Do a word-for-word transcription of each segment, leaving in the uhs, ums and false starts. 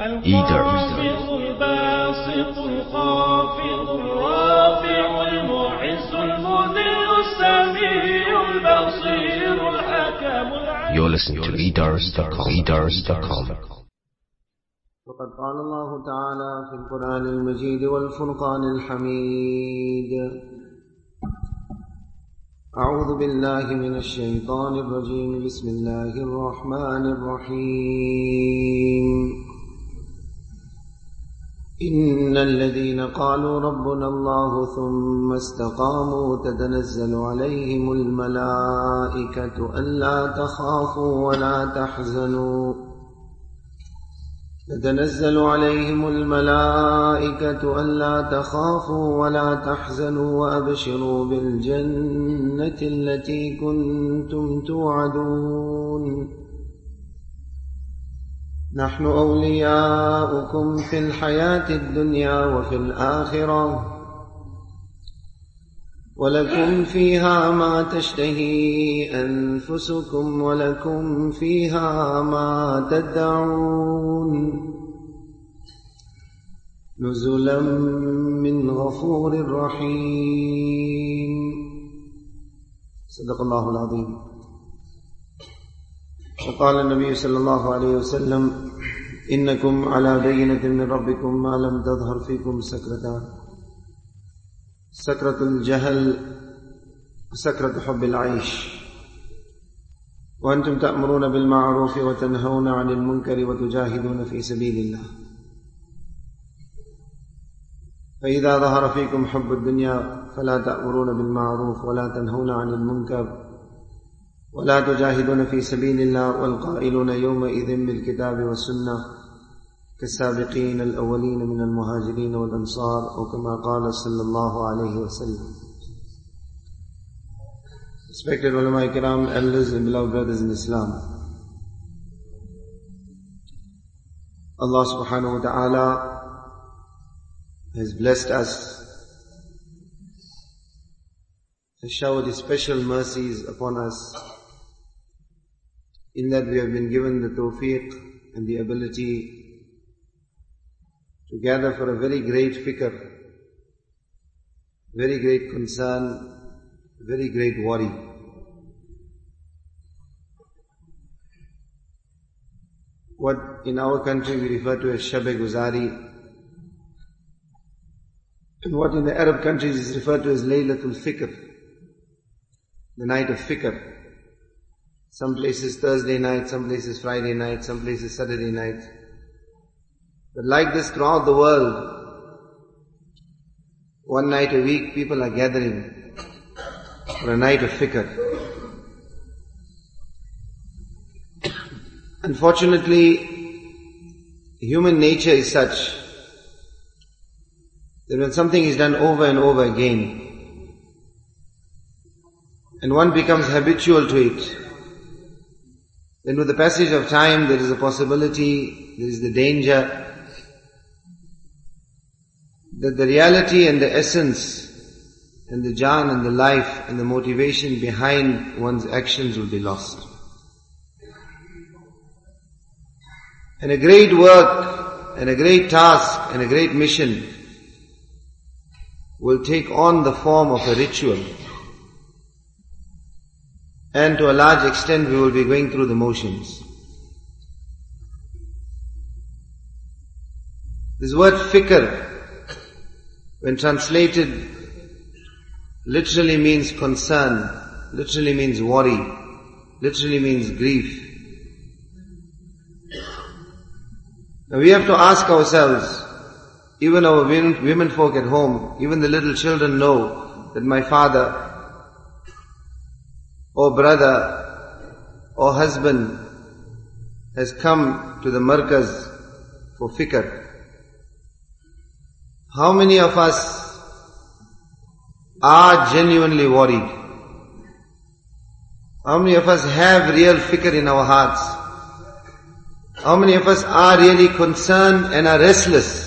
Eater. You're listening to eaters dot com. eaters dot com. وقد قال الله تعالى في القرآن المجيد والفرقان الحميد: أعوذ بالله من الشيطان الرجيم. بسم الله الرحمن الرحيم. إن الذين قالوا ربنا الله ثم استقاموا تتنزل عليهم الملائكة ألا تخافوا ولا تحزنوا تتنزل عليهم الملائكة ألا تخافوا ولا تحزنوا وأبشروا بالجنة التي كنتم توعدون نحن أولياؤكم في الحياة الدنيا وفي الآخرة ولكم فيها ما تشتهي أنفسكم ولكم فيها ما تدعون نزلا من غفور رحيم. صدق الله العظيم. وقال النبي صلى الله عليه وسلم: إنكم على بينة من ربكم ما لم تظهر فيكم سكرتان: سكرة الجهل وسكرة حب العيش، وأنتم تأمرون بالمعروف وتنهون عن المنكر وتجاهدون في سبيل الله، فإذا ظهر فيكم حب الدنيا فلا تأمرون بالمعروف ولا تنهون عن المنكر ولا تجاهدون في سبيل الله، والقائلون يومئذ بالكتاب والسنة كالسابقين الأولين من المهاجرين والأنصار، أو كما قال صلى الله عليه وسلم. Respected ulama kiram, elders and beloved brothers in Islam, Allah subhanahu wa ta'ala has blessed us, has showered His special mercies upon us, in that we have been given the tawfiq and the ability to gather for a very great fikr, very great concern, very great worry. What in our country we refer to as Shab-e-Guzari, and what in the Arab countries is referred to as Laylatul Fikr, the night of fikr. Some places Thursday night, some places Friday night, some places Saturday night. But like this throughout the world, one night a week people are gathering for a night of fikr. Unfortunately, human nature is such that when something is done over and over again, and one becomes habitual to it, then with the passage of time there is a possibility, there is the danger that the reality and the essence and the jaan and the life and the motivation behind one's actions will be lost. And a great work and a great task and a great mission will take on the form of a ritual. And to a large extent we will be going through the motions. This word fikr, when translated, literally means concern, literally means worry, literally means grief. Now we have to ask ourselves, even our women, women folk at home, even the little children know that my father or brother or husband has come to the markaz for fikr. How many of us are genuinely worried? How many of us have real fikr in our hearts? How many of us are really concerned and are restless?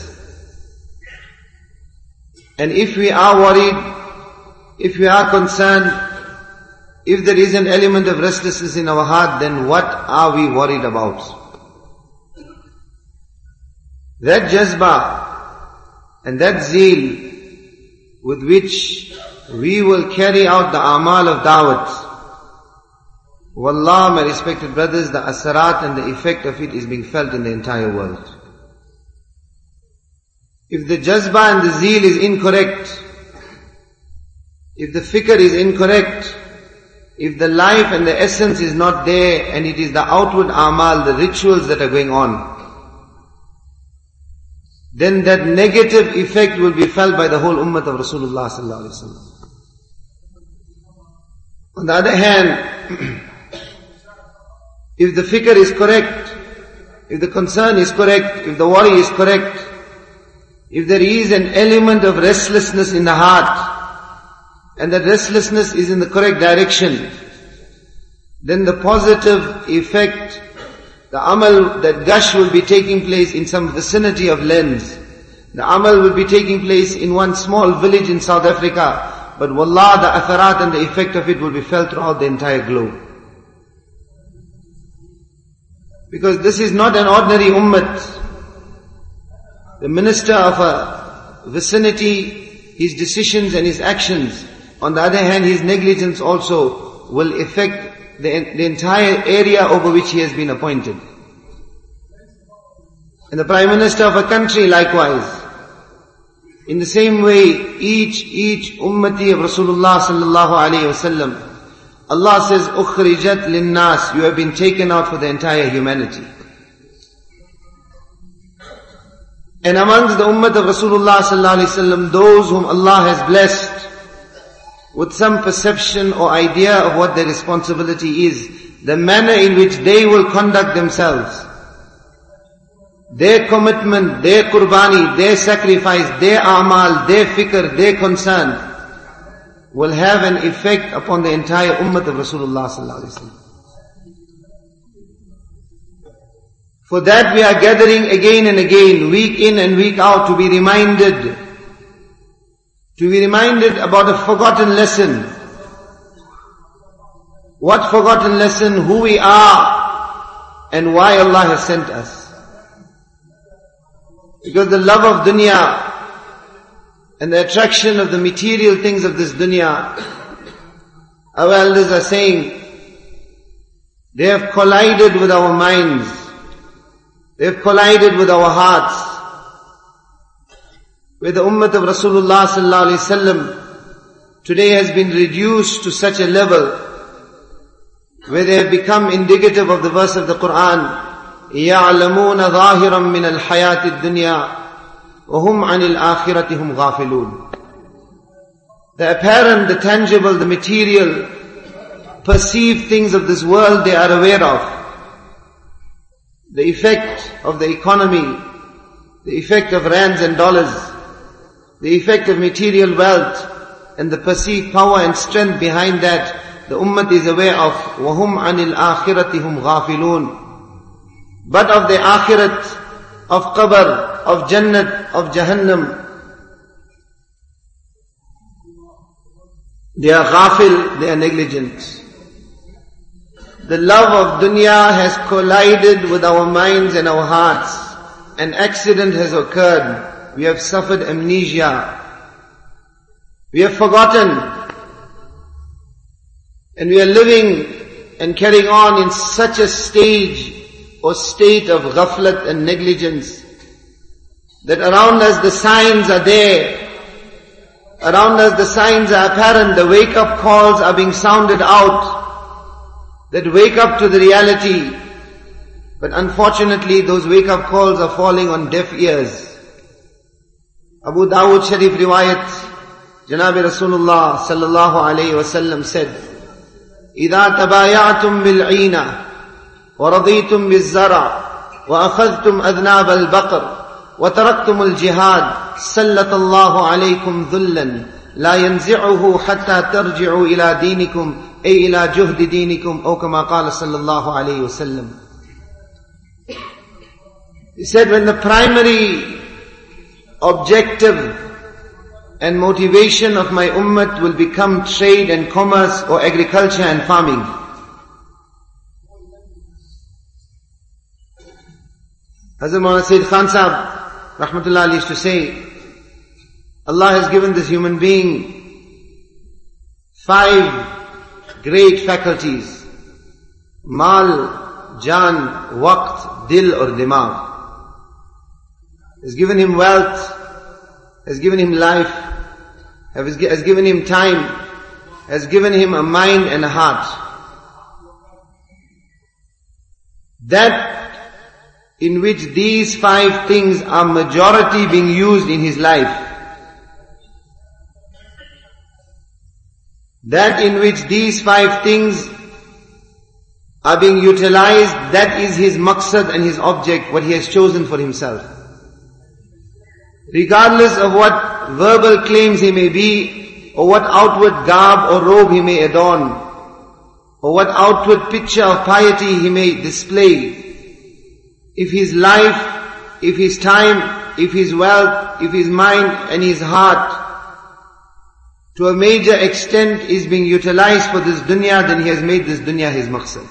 And if we are worried, if we are concerned, if there is an element of restlessness in our heart, then what are we worried about? That jazba and that zeal with which we will carry out the amal of da'wat, wallah, my respected brothers, the asarat and the effect of it is being felt in the entire world. If the jazba and the zeal is incorrect, if the fikr is incorrect, if the life and the essence is not there and it is the outward amal, the rituals that are going on, then that negative effect will be felt by the whole ummah of Rasulullah sallallahu alaihi wasallam. On the other hand, if the fikr is correct, if the concern is correct, if the worry is correct, if there is an element of restlessness in the heart, and that restlessness is in the correct direction, then the positive effect, the amal, that gush will be taking place in some vicinity of lands. The amal will be taking place in one small village in South Africa, but wallah, the atharat and the effect of it will be felt throughout the entire globe. Because this is not an ordinary ummah. The minister of a vicinity, his decisions and his actions, on the other hand, his negligence also will affect the, the entire area over which he has been appointed. And the Prime Minister of a country likewise. In the same way, each, each ummati of Rasulullah sallallahu alayhi wasallam, Allah says, "Ukhrijat linnas," you have been taken out for the entire humanity. And amongst the ummah of Rasulullah sallallahu alayhi wasallam, those whom Allah has blessed with some perception or idea of what their responsibility is, the manner in which they will conduct themselves, their commitment, their qurbani, their sacrifice, their amal, their fikr, their concern, will have an effect upon the entire ummah of Rasulullah sallallahu alaihi wasallam. For that we are gathering again and again, week in and week out, to be reminded, to be reminded about a forgotten lesson. What forgotten lesson? Who we are and why Allah has sent us. Because the love of dunya and the attraction of the material things of this dunya, our elders are saying, they have collided with our minds. They have collided with our hearts. Where the ummah of Rasulullah sallallahu alaihi wasallam today has been reduced to such a level where they have become indicative of the verse of the Quran, يَعْلَمُونَ ظَاهِرًا مِنَ الْحَيَاةِ الدُّنْيَا وَهُمْ عَنِ الْآخِرَةِ هُمْ غَافِلُونَ. The apparent, the tangible, the material, perceived things of this world they are aware of. The effect of the economy, the effect of rands and dollars, the effect of material wealth, and the perceived power and strength behind that, the ummah is aware of. وَهُمْ عَنِ الْآخِرَةِ هُمْ غَافِلُونَ. But of the akhirat, of qabr, of jannat, of jahannam, they are ghafil, they are negligent. The love of dunya has collided with our minds and our hearts. An accident has occurred. We have suffered amnesia. We have forgotten. And we are living and carrying on in such a stage or state of ghaflat and negligence that around us the signs are there. Around us the signs are apparent. The wake-up calls are being sounded out that wake up to the reality. But unfortunately those wake-up calls are falling on deaf ears. Abu Dawud Sharif riwayat, Janabi Rasulullah sallallahu alayhi wasallam said, إِذَا تَبَايَعْتُمْ بِالْعِينَةِ وَرَضِيتُمْ بِالزَّرَعِ وَأَخَذْتُمْ أَذْنَابَ الْبَقَرِ وَتَرَكْتُمُ الْجِهَادِ سَلَّطَ اللَّهُ عَلَيْكُمْ ذُلًّا لَا يَنْزِعُهُ حَتَّى تَرْجِعُوا إِلَى دِينِكُمْ أي إلى جهد دينكم أو كما قال صلى الله عليه وسلم. He said, when the primary objective and motivation of my ummah will become trade and commerce or agriculture and farming, Hazrat Maulana Sayyid Khan Sahab rahmatullah used to say, Allah has given this human being five great faculties: mal, jan, waqt, dil or dimag. Has given him wealth, has given him life, has given him time, has given him a mind and a heart. That in which these five things are majority being used in his life, that in which these five things are being utilized, that is his maqsad and his object, what he has chosen for himself. Regardless of what verbal claims he may be, or what outward garb or robe he may adorn, or what outward picture of piety he may display, if his life, if his time, if his wealth, if his mind and his heart to a major extent is being utilized for this dunya, then he has made this dunya his maqsad.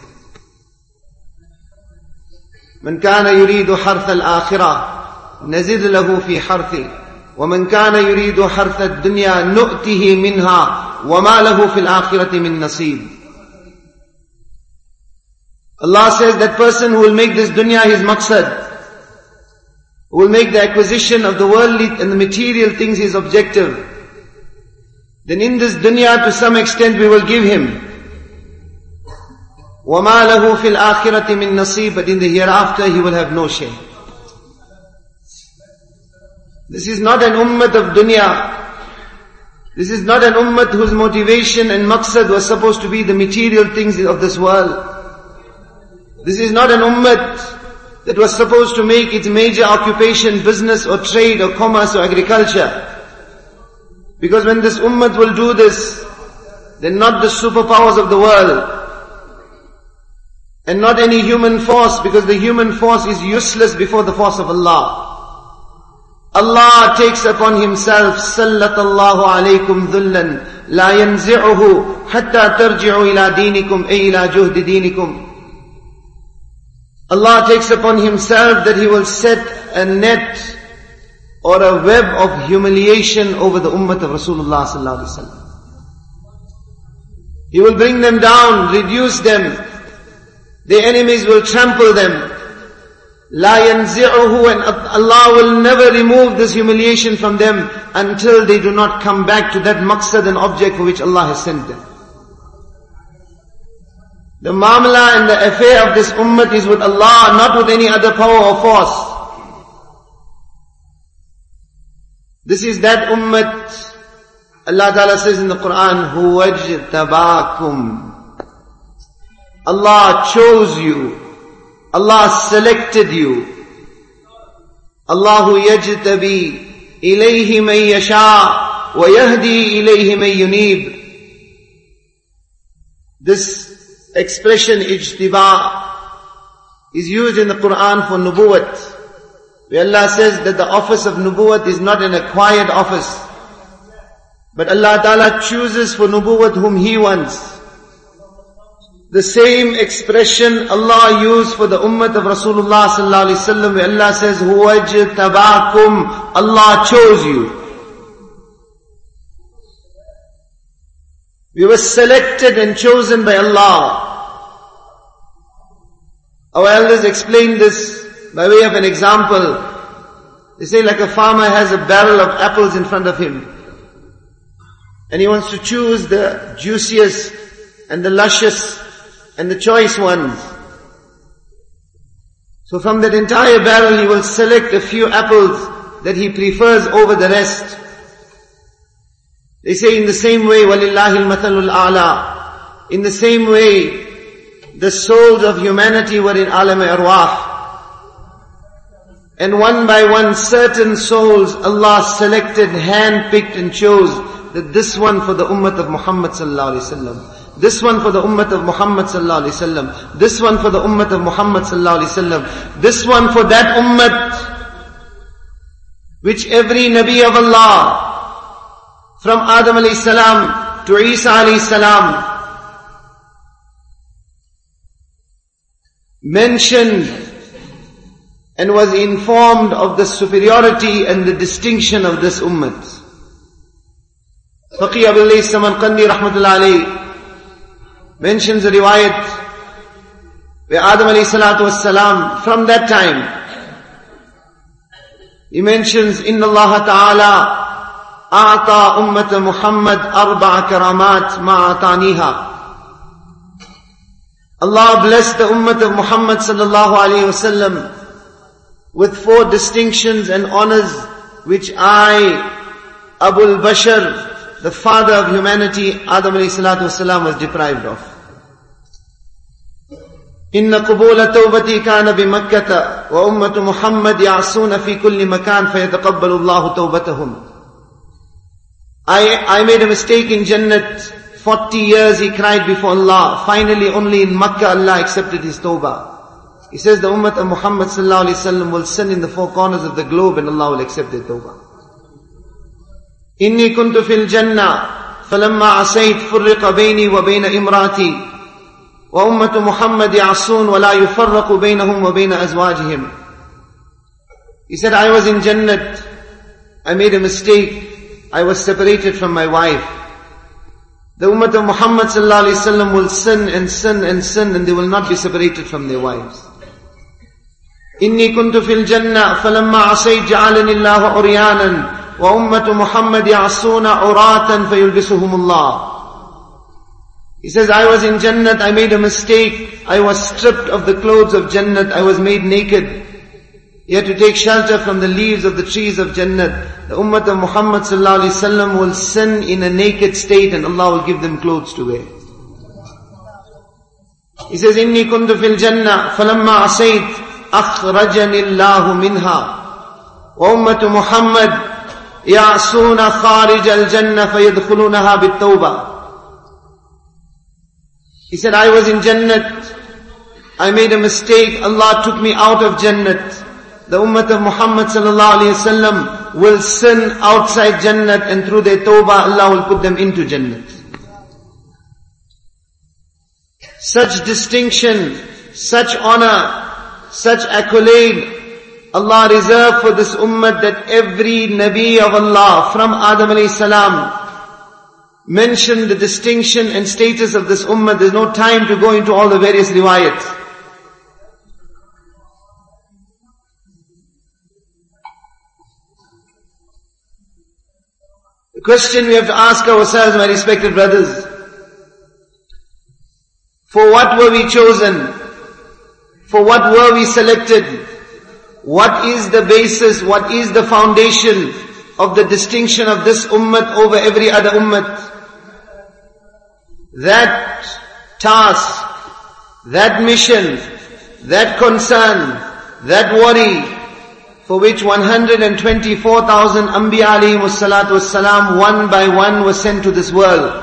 Man kana yuridu harth al-akhirah نزد له في حرثه ومن كان يريد حرث الدنيا نؤته منها وما له في الآخرة من نصيب. Allah says that person who will make this dunya his maqsad, who will make the acquisition of the worldly and the material things his objective, then in this dunya to some extent we will give him. وَمَا لَهُ فِي الْآخِرَةِ مِن نَصِيبٍ, but in the hereafter he will have no share. This is not an ummah of dunya. This is not an ummah whose motivation and maqsad was supposed to be the material things of this world. This is not an ummah that was supposed to make its major occupation business or trade or commerce or agriculture. Because when this ummah will do this, then not the superpowers of the world and not any human force, because the human force is useless before the force of Allah. Allah takes upon himself, سَلَّتَ اللَّهُ عَلَيْكُمْ ذُلًّا لَا يَنْزِعُهُ حَتَّى تَرْجِعُوا إِلَى دِينِكُمْ أي إِلَى جُهْدِ دِينِكُمْ. Allah takes upon himself that he will set a net or a web of humiliation over the ummah of Rasulullah sallallahu alaihi wasallam. He will bring them down, reduce them. The enemies will trample them. La yanzi'uhu, and Allah will never remove this humiliation from them until they do not come back to that maqsad and object for which Allah has sent them. The mamla and the affair of this ummah is with Allah, not with any other power or force. This is that ummah. Allah Ta'ala says in the Quran, Huwaj tabakum. Allah chose you. Allah selected you. Allahu yajtabi ilayhi man yasha wa yahdi ilayhi man yunib. This expression ijtiba is used in the Quran for nubuwwat, where Allah says that the office of nubuwwat is not an acquired office, but Allah Ta'ala chooses for nubuwwat whom He wants. The same expression Allah used for the ummah of Rasulullah sallallahu alaihi wasallam, where Allah says, Huwajtabakum, Allah chose you. We were selected and chosen by Allah. Our elders explained this by way of an example. They say like a farmer has a barrel of apples in front of him, and he wants to choose the juiciest and the luscious and the choice ones. So from that entire barrel he will select a few apples that he prefers over the rest. They say in the same way, وَلِلَّهِ الْمَثَلُ الْأَعْلَى, in the same way the souls of humanity were in alam arwah, and one by one certain souls Allah selected, hand-picked and chose that this one for the ummah of Muhammad sallallahu alaihi wasallam, this one for the ummah of Muhammad sallallahu alaihi wasallam, this one for the ummah of Muhammad sallallahu alaihi wasallam, this one for that ummah which every Nabi of Allah, from Adam alayhi salam to Isa alayhi salam, mentioned and was informed of the superiority and the distinction of this ummah. Faqih Abdullah Samarqandi rahmatullah alayhi mentions a riwayat where Adam alayhi salatu wassalam, from that time, he mentions, Inna Allah ta'ala a'ta ummata Muhammad arba'a karamat ma'ataniha. Allah blessed the ummah of Muhammad sallallahu alayhi wasallam with four distinctions and honors which I, Abul Bashar, the father of humanity, Adam alayhi salatu wasalam, was deprived of. Inna qubula tawbati kana bimakkata wa ummatu Muhammad ya'asuna fi kulli makan fayataqabbalu Allahu tawbatahum. I, I made a mistake in Jannat. Forty years he cried before Allah. Finally only in Makkah Allah accepted his tawbah. He says the ummah of Muhammad sallallahu alaihi wasallam will sin in the four corners of the globe and Allah will accept their tawbah. Inni kuntu fil jannah falamma asayt furriqa bayni wa bayna imrati wa ummatu Muhammad ya'asun wa la yufarraqu baynahum wa bayna azwajihim. He said, I was in Jannat, I made a mistake, I was separated from my wife. The ummah of Muhammad sallallahu alaihi wasallam will sin and sin and sin and they will not be separated from their wives. Inni kuntu fil jannah falamma asayt ja'alani Allahu uryanan wa ummatu Muhammad ya'asuna uratan fayulbisuhumullah. He says, I was in Jannat, I made a mistake, I was stripped of the clothes of Jannat, I was made naked. You have to take shelter from the leaves of the trees of Jannat. The ummah of Muhammad sallallahu alaihi wasallam will sin in a naked state and Allah will give them clothes to wear. He says, Inni kuntu fil jannah falamma asayt akhrajani Allahu minha wa ummatu Muhammad ya'asuna kharij al-jannah fayadkhulunaha bit-tawbah. He said, I was in Jannat, I made a mistake, Allah took me out of Jannat. The ummah of Muhammad sallallahu alayhi wasallam will sin outside Jannat and through their tawbah Allah will put them into Jannat. Such distinction, such honor, such accolade Allah reserved for this ummah that every Nabi of Allah from Adam alayhi salam mentioned the distinction and status of this ummah. There's no time to go into all the various riwayats. The question we have to ask ourselves, my respected brothers, for what were we chosen? For what were we selected? What is the basis, what is the foundation of the distinction of this ummah over every other ummah? That task, that mission, that concern, that worry, for which one hundred twenty-four thousand Anbiya alayhimus salatu wassalam, one by one were sent to this world.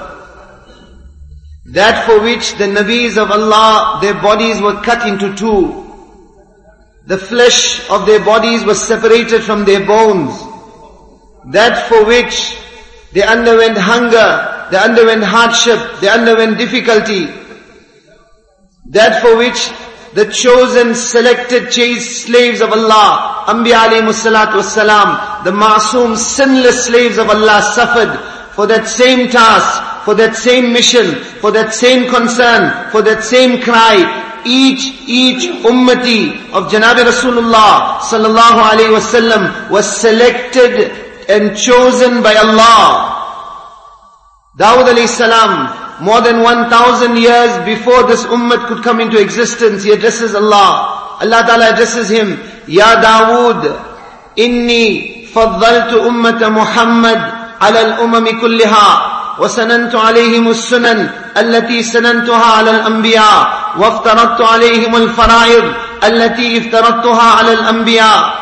That for which the Nabis of Allah, their bodies were cut into two. The flesh of their bodies was separated from their bones. That for which they underwent hunger, they underwent hardship, they underwent difficulty. That for which the chosen, selected, chaste slaves of Allah, Anbiya alayhimus salatu wassalam, the masoom, sinless slaves of Allah suffered for that same task, for that same mission, for that same concern, for that same cry. Each, each ummati of Janabi Rasulullah sallallahu alayhi wasallam was selected and chosen by Allah. Dawud alayhi salam, more than one thousand years before this ummah could come into existence, he addresses Allah. Allah Ta'ala addresses him, Ya Dawood, inni faddaltu ummata Muhammad ala al-umami kulliha, wa sanantu alayhim as-sunan, allati sanantuha ala al-anbiya, wa aftaradtu alayhim al-fara'id, allati iftaradtuha ala al-anbiya.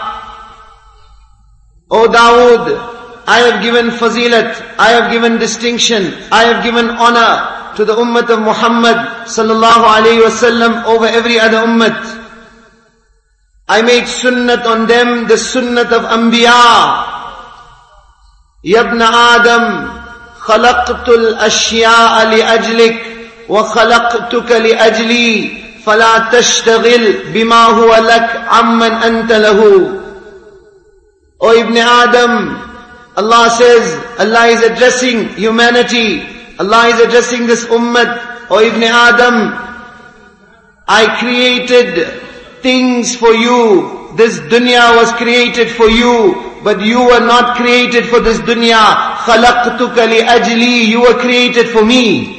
O Dawood, I have given fazilat, I have given distinction, I have given honor to the ummah of Muhammad sallallahu alayhi wasallam over every other ummah. I made sunnat on them, the sunnat of Anbiya. Yabna Adam, khalaqtu al-ashya'a li ajlik, wa khalaqtuka li ajli, فَلَا تَشْتَغِلْ بِمَا هُوَ لَكْ عَمَّنْ أَنْتَ لَهُ. O Ibn Adam, Allah says, Allah is addressing humanity. Allah is addressing this ummah. O Ibn Adam, I created things for you. This dunya was created for you, but you were not created for this dunya. خَلَقْتُكَ لِأَجْلِي. You were created for me.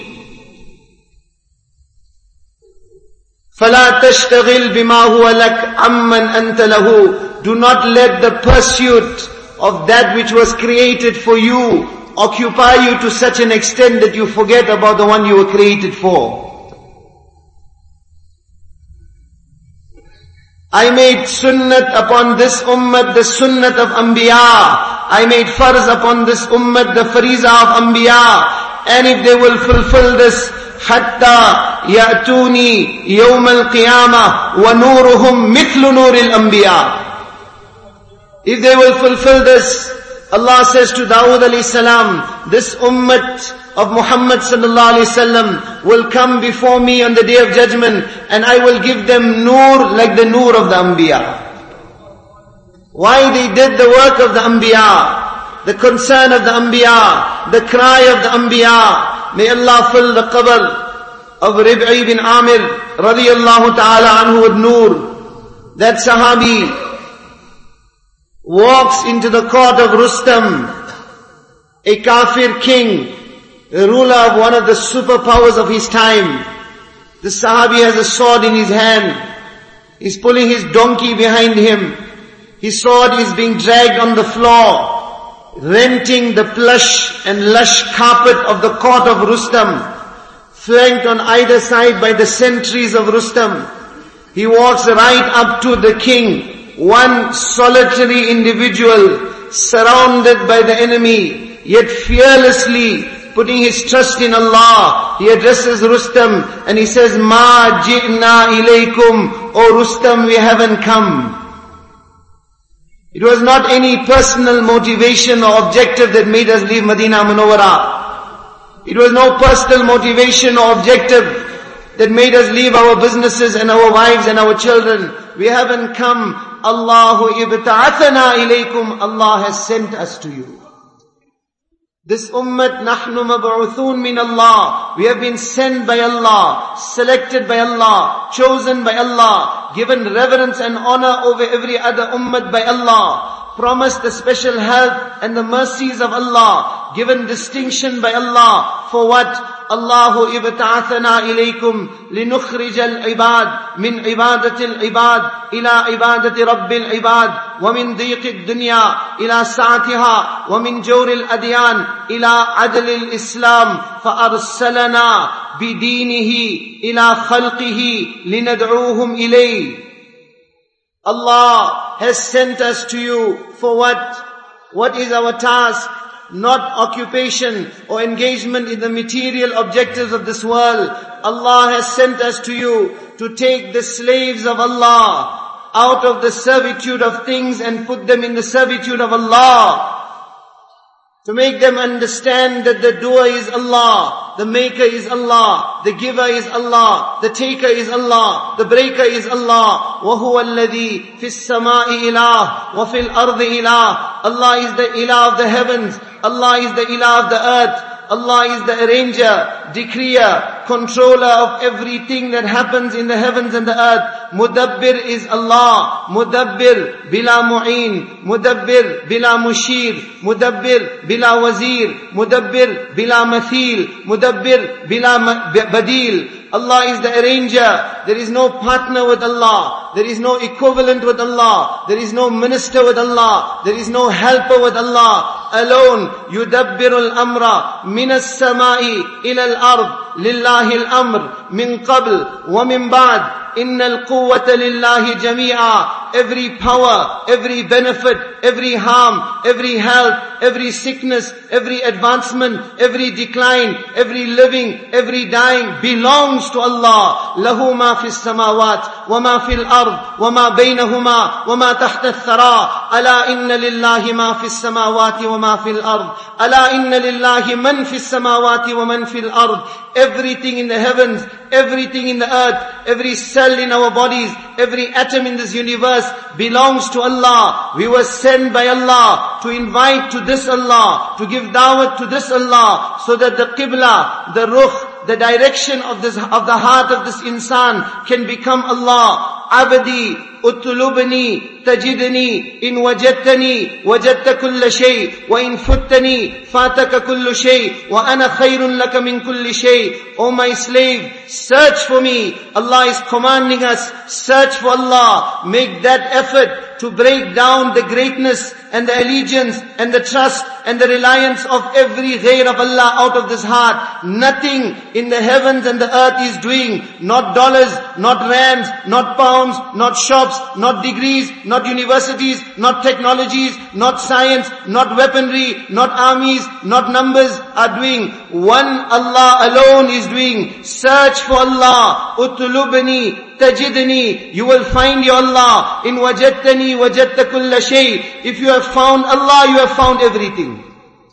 فَلَا تَشْتَغِلْ بِمَا هُوَ لَكْ عَمَّنْ أَنْتَ لَهُ. Do not let the pursuit of that which was created for you occupy you to such an extent that you forget about the one you were created for. I made sunnat upon this ummah, the sunnat of Anbiya. I made farz upon this ummah, the fariza of Anbiya. And if they will fulfill this, hatta ya'tuni yawm al-qiyamah wa nuruhum mithlu nur al-anbiya. If they will fulfill this, Allah says to Dawood alayhi salam, this ummah of Muhammad sallallahu alayhi wasallam will come before me on the day of judgment, and I will give them nur like the nur of the Anbiya. Why they did the work of the Anbiya, the concern of the Anbiya, the cry of the Anbiya. May Allah fill the qabr of Rib'i bin Amir radiyallahu ta'ala anhu with nur. That Sahabi walks into the court of Rustam, a kafir king, the ruler of one of the superpowers of his time. The Sahabi has a sword in his hand. He's pulling his donkey behind him. His sword is being dragged on the floor, renting the plush and lush carpet of the court of Rustam, flanked on either side by the sentries of Rustam. He walks right up to the king, one solitary individual, surrounded by the enemy, yet fearlessly putting his trust in Allah. He addresses Rustam and he says, Ma ji'na ilaykum. O Rustam, we haven't come. It was not any personal motivation or objective that made us leave Medina Munawwara. It was no personal motivation or objective that made us leave our businesses and our wives and our children. We haven't come. Allahu ibta'athana ilaykum. Allah has sent us to you. This ummah, nahnu mab'uthun min Allah. We have been sent by Allah, selected by Allah, chosen by Allah, given reverence and honor over every other ummah by Allah, promised the special help and the mercies of Allah, given distinction by Allah. For what? Allahu ibta'athana ilaykum linukhrij al-ibad min ibadati al-ibad ila ibadati rabbil ibad wa min dhiq ad-dunya ila sa'atiha wa min jawr al-adyan ila adl al-islam fa arsalana bidinihi ila khalqihi linad'uuhum ilayhi. Allah has sent us to you for what? What is our task? Not occupation or engagement in the material objectives of this world. Allah has sent us to you to take the slaves of Allah out of the servitude of things and put them in the servitude of Allah. To make them understand that the doer is Allah, the maker is Allah, the giver is Allah, the taker is Allah, the breaker is Allah. وَهُوَ الَّذِي فِي السَّمَاءِ إِلَهٌ وَفِي الْأَرْضِ إِلَهٌ. Allah is the ilah of the heavens. Allah is the ilah of the earth. Allah is the arranger, decreer, controller of everything that happens in the heavens and the earth. Mudabbir is Allah. Mudabbir bila mu'in. Mudabbir bila mushir. Mudabbir bila wazir. Mudabbir bila mathil. Mudabbir bila badil. Allah is the arranger. There is no partner with Allah. There is no equivalent with Allah. There is no minister with Allah. There is no helper with Allah. Alone, yudabbirul amra min as-sama'i ila al-ard. Lillahi al-amr min qabl wa min ba'd. Inna al-quwwata lillahi jami'a. every power, every benefit, every harm, every health, every sickness, every advancement, every decline, every living, every dying belongs to Allah. Lahu ma fis samawat, wa ma fil ard, wa ma baynahuma, wa ma tahta al-thara. Ala inna lillahi ma fis samawati wa ma fil ard. Ala inna lillahi man fis samawati wa man fil ard. Everything in the heavens, everything in the earth, every cell in our bodies, every atom in this universe belongs to Allah. We were sent by Allah to invite to this Allah, to give da'wat to this Allah, so that the qibla, the rukh, the direction of this, of the heart of this insan can become Allah. Abdi, utlubni, tajidni, in wajadtani, wajadta kulla shay, wa in futtani, fataka kullu shay, wa ana khayrun laka min kulli shay. O my slave, search for me. Allah is commanding us, search for Allah. Make that effort to break down the greatness and the allegiance and the trust and the reliance of every ghayr of Allah out of this heart. Nothing in the heavens and the earth is doing, not dollars, not rands, not pounds, not shops, not degrees, not universities, not technologies, not science, not weaponry, not armies, not numbers are doing. One Allah alone is doing. Search for Allah. Utlubni, tajidni. You will find your Allah. In wajadtani, wajadta kulla shay. If you have found Allah, you have found everything.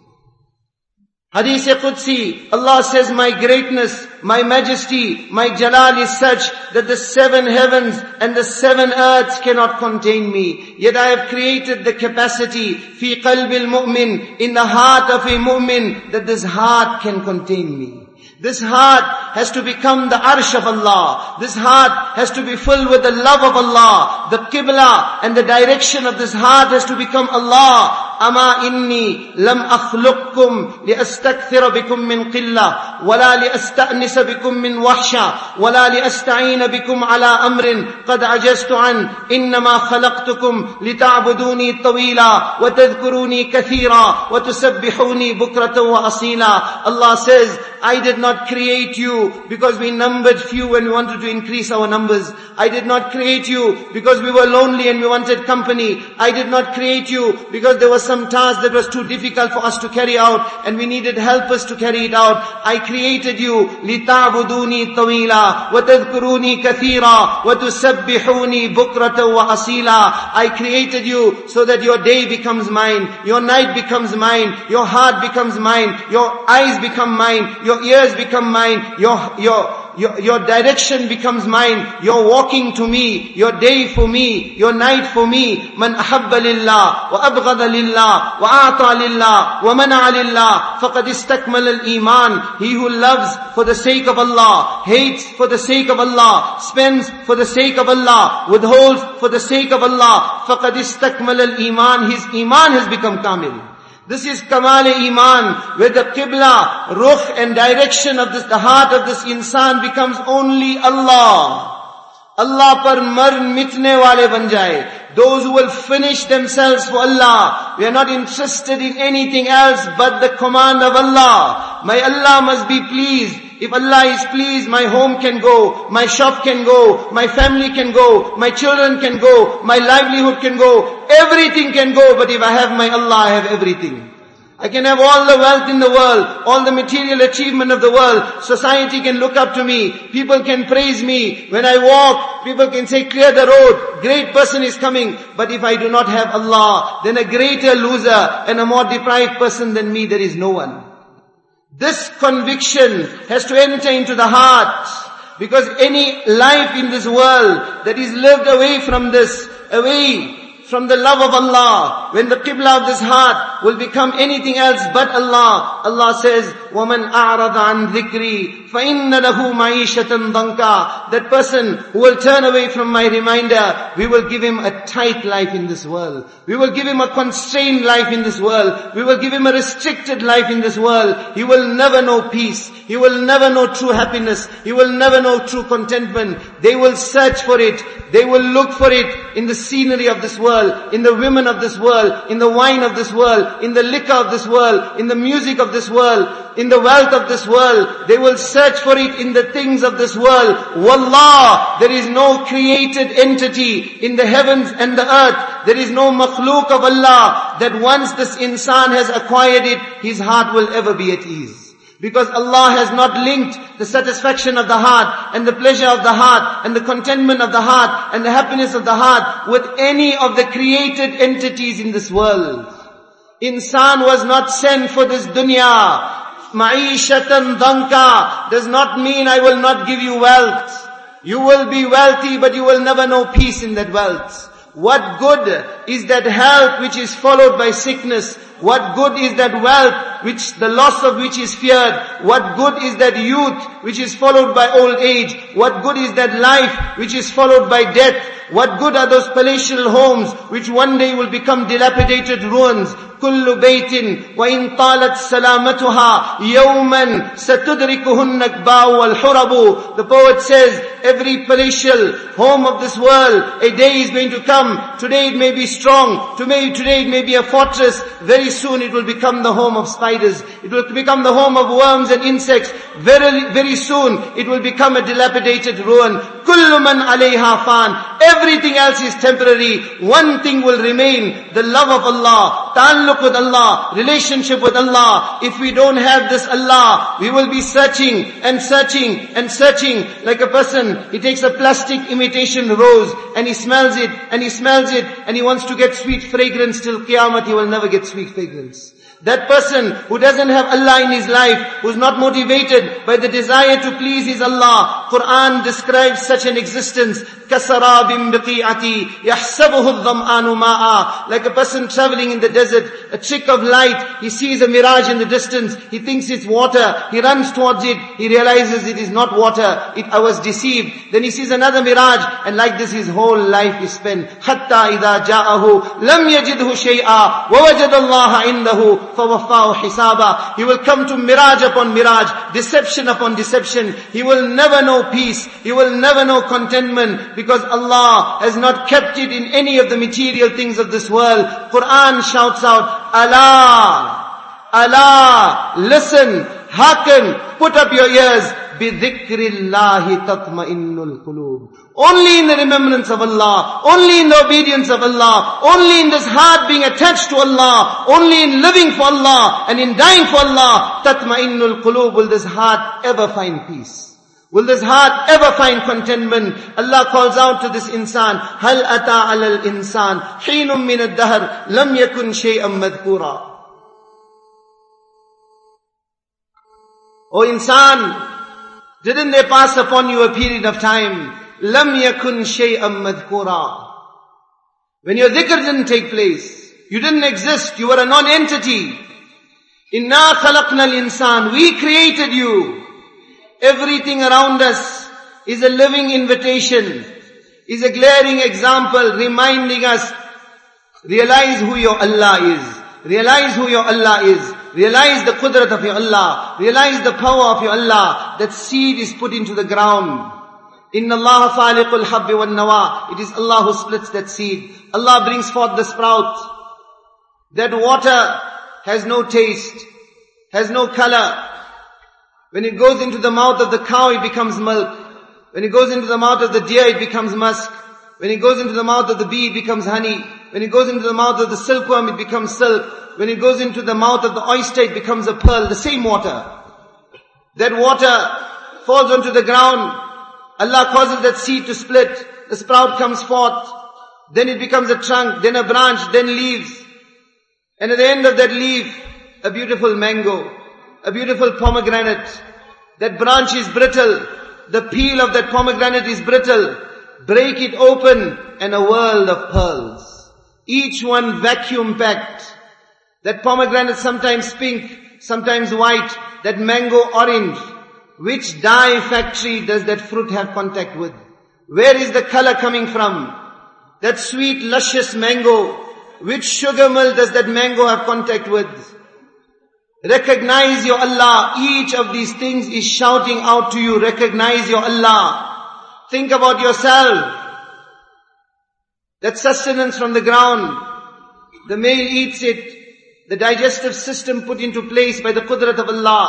Hadith Qudsi, Allah says, my greatness, my majesty, my jalal is such that the seven heavens and the seven earths cannot contain me. Yet I have created the capacity, fi qalbil mu'min, in the heart of a mu'min, that this heart can contain me. This heart has to become the arsh of Allah. This heart has to be filled with the love of Allah. The qibla and the direction of this heart has to become Allah. Ama inni lam akhluqkum li astakthira bikum min qilla wala li asta'nisa bikum min wahsha wala li asta'ina bikum ala amrin qad ajaztu an innama khalaqtukum li ta'buduni tawila wa tadhkuruni kathira wa tusabbihuni bukratan wa asila. Allah says, I did not create you because we numbered few and we wanted to increase our numbers. I did not create you because we were lonely and we wanted company. I did not create you because there was some task that was too difficult for us to carry out and we needed helpers to carry it out. I created you لِتَعْبُدُونِي طَوِيلًا وَتَذْكُرُونِي كَثِيرًا وَتُسَبِّحُونِي بُكْرَةً وَأَصِيلًا. I created you so that your day becomes mine, your night becomes mine, your heart becomes mine, your eyes become mine, your ears become mine, your, your, Your, your direction becomes mine. You're walking to me. Your day for me. Your night for me. Man ahabba lillah. Wa abghada lillah. Wa a'ta lillah. Wa mana'a lillah. Faqad istakmala al-iman. He who loves for the sake of Allah, hates for the sake of Allah, spends for the sake of Allah, withholds for the sake of Allah. Faqad istakmala al-iman. His iman has become kamil. This is Kamal Iman, where the Qibla, Rukh and direction of this, the heart of this insan becomes only Allah. Allah par mar mitne wale ban jaye. Those who will finish themselves for Allah. We are not interested in anything else but the command of Allah. My Allah must be pleased. If Allah is pleased, my home can go, my shop can go, my family can go, my children can go, my livelihood can go, everything can go. But if I have my Allah, I have everything. I can have all the wealth in the world, all the material achievement of the world. Society can look up to me. People can praise me. When I walk, people can say, clear the road. Great person is coming. But if I do not have Allah, then a greater loser and a more deprived person than me, there is no one. This conviction has to enter into the heart, because any life in this world that is lived away from this, away from the love of Allah, when the qibla of this heart will become anything else but Allah, Allah says, وَمَنْ أَعْرَضَ عَنْ ذِكْرِي فَإِنَّ لَهُ مَعِيشَةً ضَنْكَا. That person who will turn away from my reminder, we will give him a tight life in this world. We will give him a constrained life in this world. We will give him a restricted life in this world. He will never know peace. He will never know true happiness. He will never know true contentment. They will search for it. They will look for it in the scenery of this world, in the women of this world, in the wine of this world, in the liquor of this world, in the music of this world. in the wealth of this world. They will search for it in the things of this world. Wallah, there is no created entity in the heavens and the earth. There is no makhluk of Allah that once this insan has acquired it, his heart will ever be at ease. Because Allah has not linked the satisfaction of the heart and the pleasure of the heart and the contentment of the heart and the happiness of the heart with any of the created entities in this world. Insan was not sent for this dunya. Ma'ishatan danka does not mean I will not give you wealth. You will be wealthy, but you will never know peace in that wealth. What good is that health which is followed by sickness? What good is that wealth which the loss of which is feared? What good is that youth which is followed by old age? What good is that life which is followed by death? What good are those palatial homes which one day will become dilapidated ruins? كل بيت وإن طالت سلامتها يوما ستدركه النكباء والحرب. The poet says, every palatial home of this world, a day is going to come. Today it may be strong. Today, today it may be a fortress. Very soon it will become the home of spiders. It will become the home of worms and insects. Very, very soon it will become a dilapidated ruin. كل من عليها فان. Everything else is temporary. One thing will remain, the love of Allah, ta'alluq with Allah, relationship with Allah. If we don't have this Allah, we will be searching and searching and searching like a person. He takes a plastic imitation rose and he smells it and he smells it and he wants to get sweet fragrance till Qiyamah. He will never get sweet fragrance. That person who doesn't have Allah in his life, who's not motivated by the desire to please his Allah, Quran describes such an existence. كَسَرَابٍ بِقِيعَةِ يَحْسَبُهُ الظَّمْآنُ مَاءً. Like a person traveling in the desert, a trick of light, he sees a mirage in the distance, he thinks it's water, he runs towards it, he realizes it is not water, it, I was deceived. Then he sees another mirage, and like this his whole life is spent. حَتَّى إِذَا جَاءَهُ لَمْ يَجِدْهُ شَيْئًا وَوَجَدَ اللَّهَ عِنْدَهُ فَوَفَّاهُ حِسَابًا. He will come to mirage upon mirage, deception upon deception. He will never know peace, he will never know contentment, because Allah has not kept it in any of the material things of this world. Quran shouts out, Allah, Allah, listen, hearken, put up your ears. بِذِكْرِ اللَّهِ تَطْمَئِنُّ الْقُلُوبِ. Only in the remembrance of Allah, only in the obedience of Allah, only in this heart being attached to Allah, only in living for Allah and in dying for Allah, تَطْمَئِنُّ الْقُلُوبِ, will this heart ever find peace. Will this heart ever find contentment? Allah calls out to this insan, هَلْ أَتَى عَلَى الْإِنسَانِ حِينٌ مِّنَ الدَّهْرِ لَمْ يَكُنْ شَيْئًا مَذْكُورًا. O insan, didn't there pass upon you a period of time? لَمْ يَكُنْ شَيْئًا مَذْكُورًا. When your dhikr didn't take place, you didn't exist, you were a non-entity. إِنَّا خَلَقْنَا الْإِنسَانِ. We created you. Everything around us is a living invitation, is a glaring example reminding us, realize who your Allah is. Realize who your Allah is. Realize the qudrat of your Allah. Realize the power of your Allah. That seed is put into the ground. Inna Allah faliqul habbi wal nawa. It is Allah who splits that seed. Allah brings forth the sprout. That water has no taste, has no color. When it goes into the mouth of the cow, it becomes milk. When it goes into the mouth of the deer, it becomes musk. When it goes into the mouth of the bee, it becomes honey. When it goes into the mouth of the silkworm, it becomes silk. When it goes into the mouth of the oyster, it becomes a pearl. The same water. That water falls onto the ground. Allah causes that seed to split. The sprout comes forth. Then it becomes a trunk, then a branch, then leaves. And at the end of that leaf, a beautiful mango, a beautiful pomegranate. That branch is brittle. The peel of that pomegranate is brittle. Break it open and a world of pearls. Each one vacuum packed. That pomegranate sometimes pink, sometimes white. That mango orange. Which dye factory does that fruit have contact with? Where is the color coming from? That sweet luscious mango. Which sugar mill does that mango have contact with? Recognize your Allah. Each of these things is shouting out to you, recognize your Allah. Think about yourself. That sustenance from the ground. The male eats it. The digestive system put into place by the qudrat of Allah.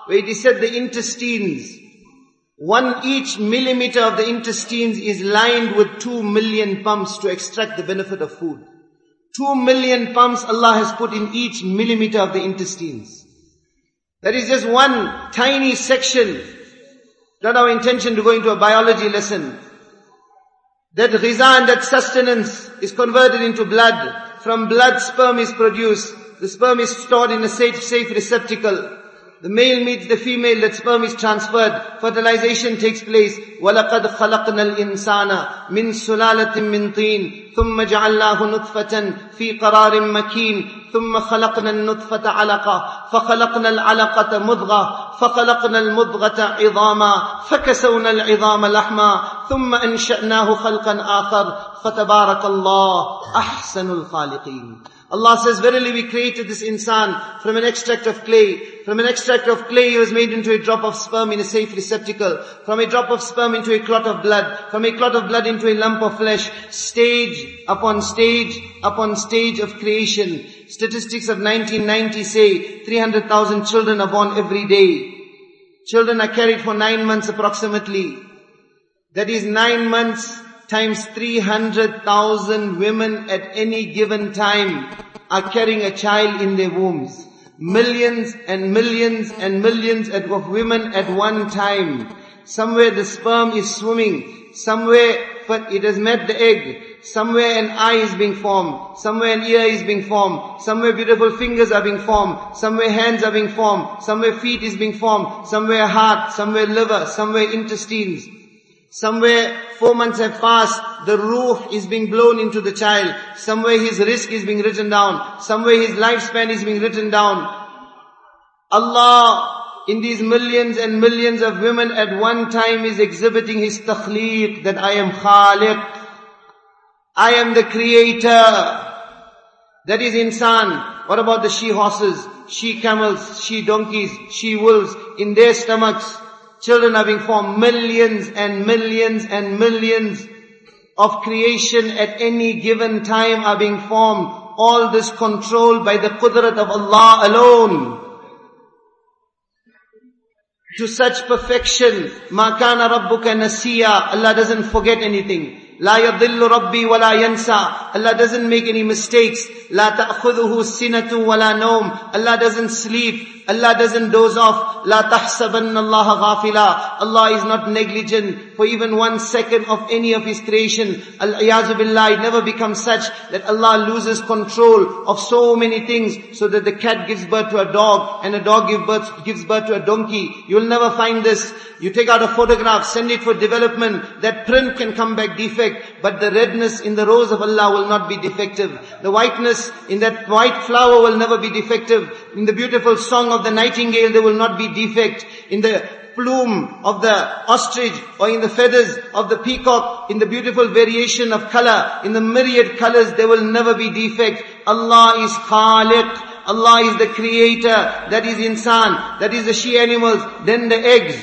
where it is said the intestines, one each millimeter of the intestines is lined with two million pumps to extract the benefit of food. Two million pumps Allah has put in each millimeter of the intestines. That is just one tiny section. Not our intention to go into a biology lesson. That ghiza and that sustenance is converted into blood. From blood, sperm is produced. The sperm is stored in a safe, safe receptacle. The male meets the female, that sperm is transferred. Fertilization takes place. وَلَقَدْ خَلَقْنَا الْإِنسَانَ مِنْ سُلَالَةٍ مِنْ طِينٍ ثُمَّ جَعَلْنَاهُ نُطْفَةً فِي قَرَارٍ مَكِينٍ ثُمَّ خَلَقْنَا النُّطْفَةَ عَلَقَةً فَخَلَقْنَا الْعَلَقَةَ مُضْغَةً فَخَلَقْنَا الْمُضْغَةَ عِظَامًا فَكَسَوْنَا الْعِظَامَ لَحْمًا ثُمَّ أَنشَأْنَاهُ خَلْقًا آخَرَ فَتَبَارَكَ اللَّهُ أَحْسَنُ الْخَالِقِينَ. Allah says, verily we created this insan from an extract of clay. From an extract of clay he was made into a drop of sperm in a safe receptacle. From a drop of sperm into a clot of blood. From a clot of blood into a lump of flesh. Stage upon stage upon stage of creation. Statistics of nineteen ninety say three hundred thousand children are born every day. Children are carried for nine months approximately. That is nine months times three hundred thousand women at any given time are carrying a child in their wombs. Millions and millions and millions of women at one time. Somewhere the sperm is swimming. Somewhere it has met the egg. Somewhere an eye is being formed. Somewhere an ear is being formed. Somewhere beautiful fingers are being formed. Somewhere hands are being formed. Somewhere feet is being formed. Somewhere heart. Somewhere liver. Somewhere intestines. Somewhere four months have passed, the ruh is being blown into the child. Somewhere his risk is being written down. Somewhere his lifespan is being written down. Allah, in these millions and millions of women at one time, is exhibiting His takhliq, that I am Khaliq. I am the creator. That is insan. What about the she horses, she camels, she donkeys, she wolves? In their stomachs, children are being formed. Millions and millions and millions of creation at any given time are being formed. All this controlled by the qudrat of Allah alone. To such perfection, مَا كَانَ رَبُّكَ نَسِيًّا. Allah doesn't forget anything. لا يضل ربي ولا ينسى. Allah doesn't make any mistakes. لا تأخذه سنة ولا نوم. Allah doesn't sleep. Allah doesn't doze off. لا تحسبن الله غافلا. Allah is not negligent for even one second of any of His creation. Al-Iyazu Billah, it never becomes such that Allah loses control of so many things, so that the cat gives birth to a dog and a dog give birth, gives birth to a donkey. You will never find this. You take out a photograph, send it for development, that print can come back defect, but the redness in the rose of Allah will not be defective. The whiteness in that white flower will never be defective. In the beautiful song of the nightingale, there will not be defect. In the plume of the ostrich or in the feathers of the peacock, in the beautiful variation of color, in the myriad colors, there will never be defect. Allah is Khaliq. Allah is the creator. That is insan. That is the she animals. Then the eggs.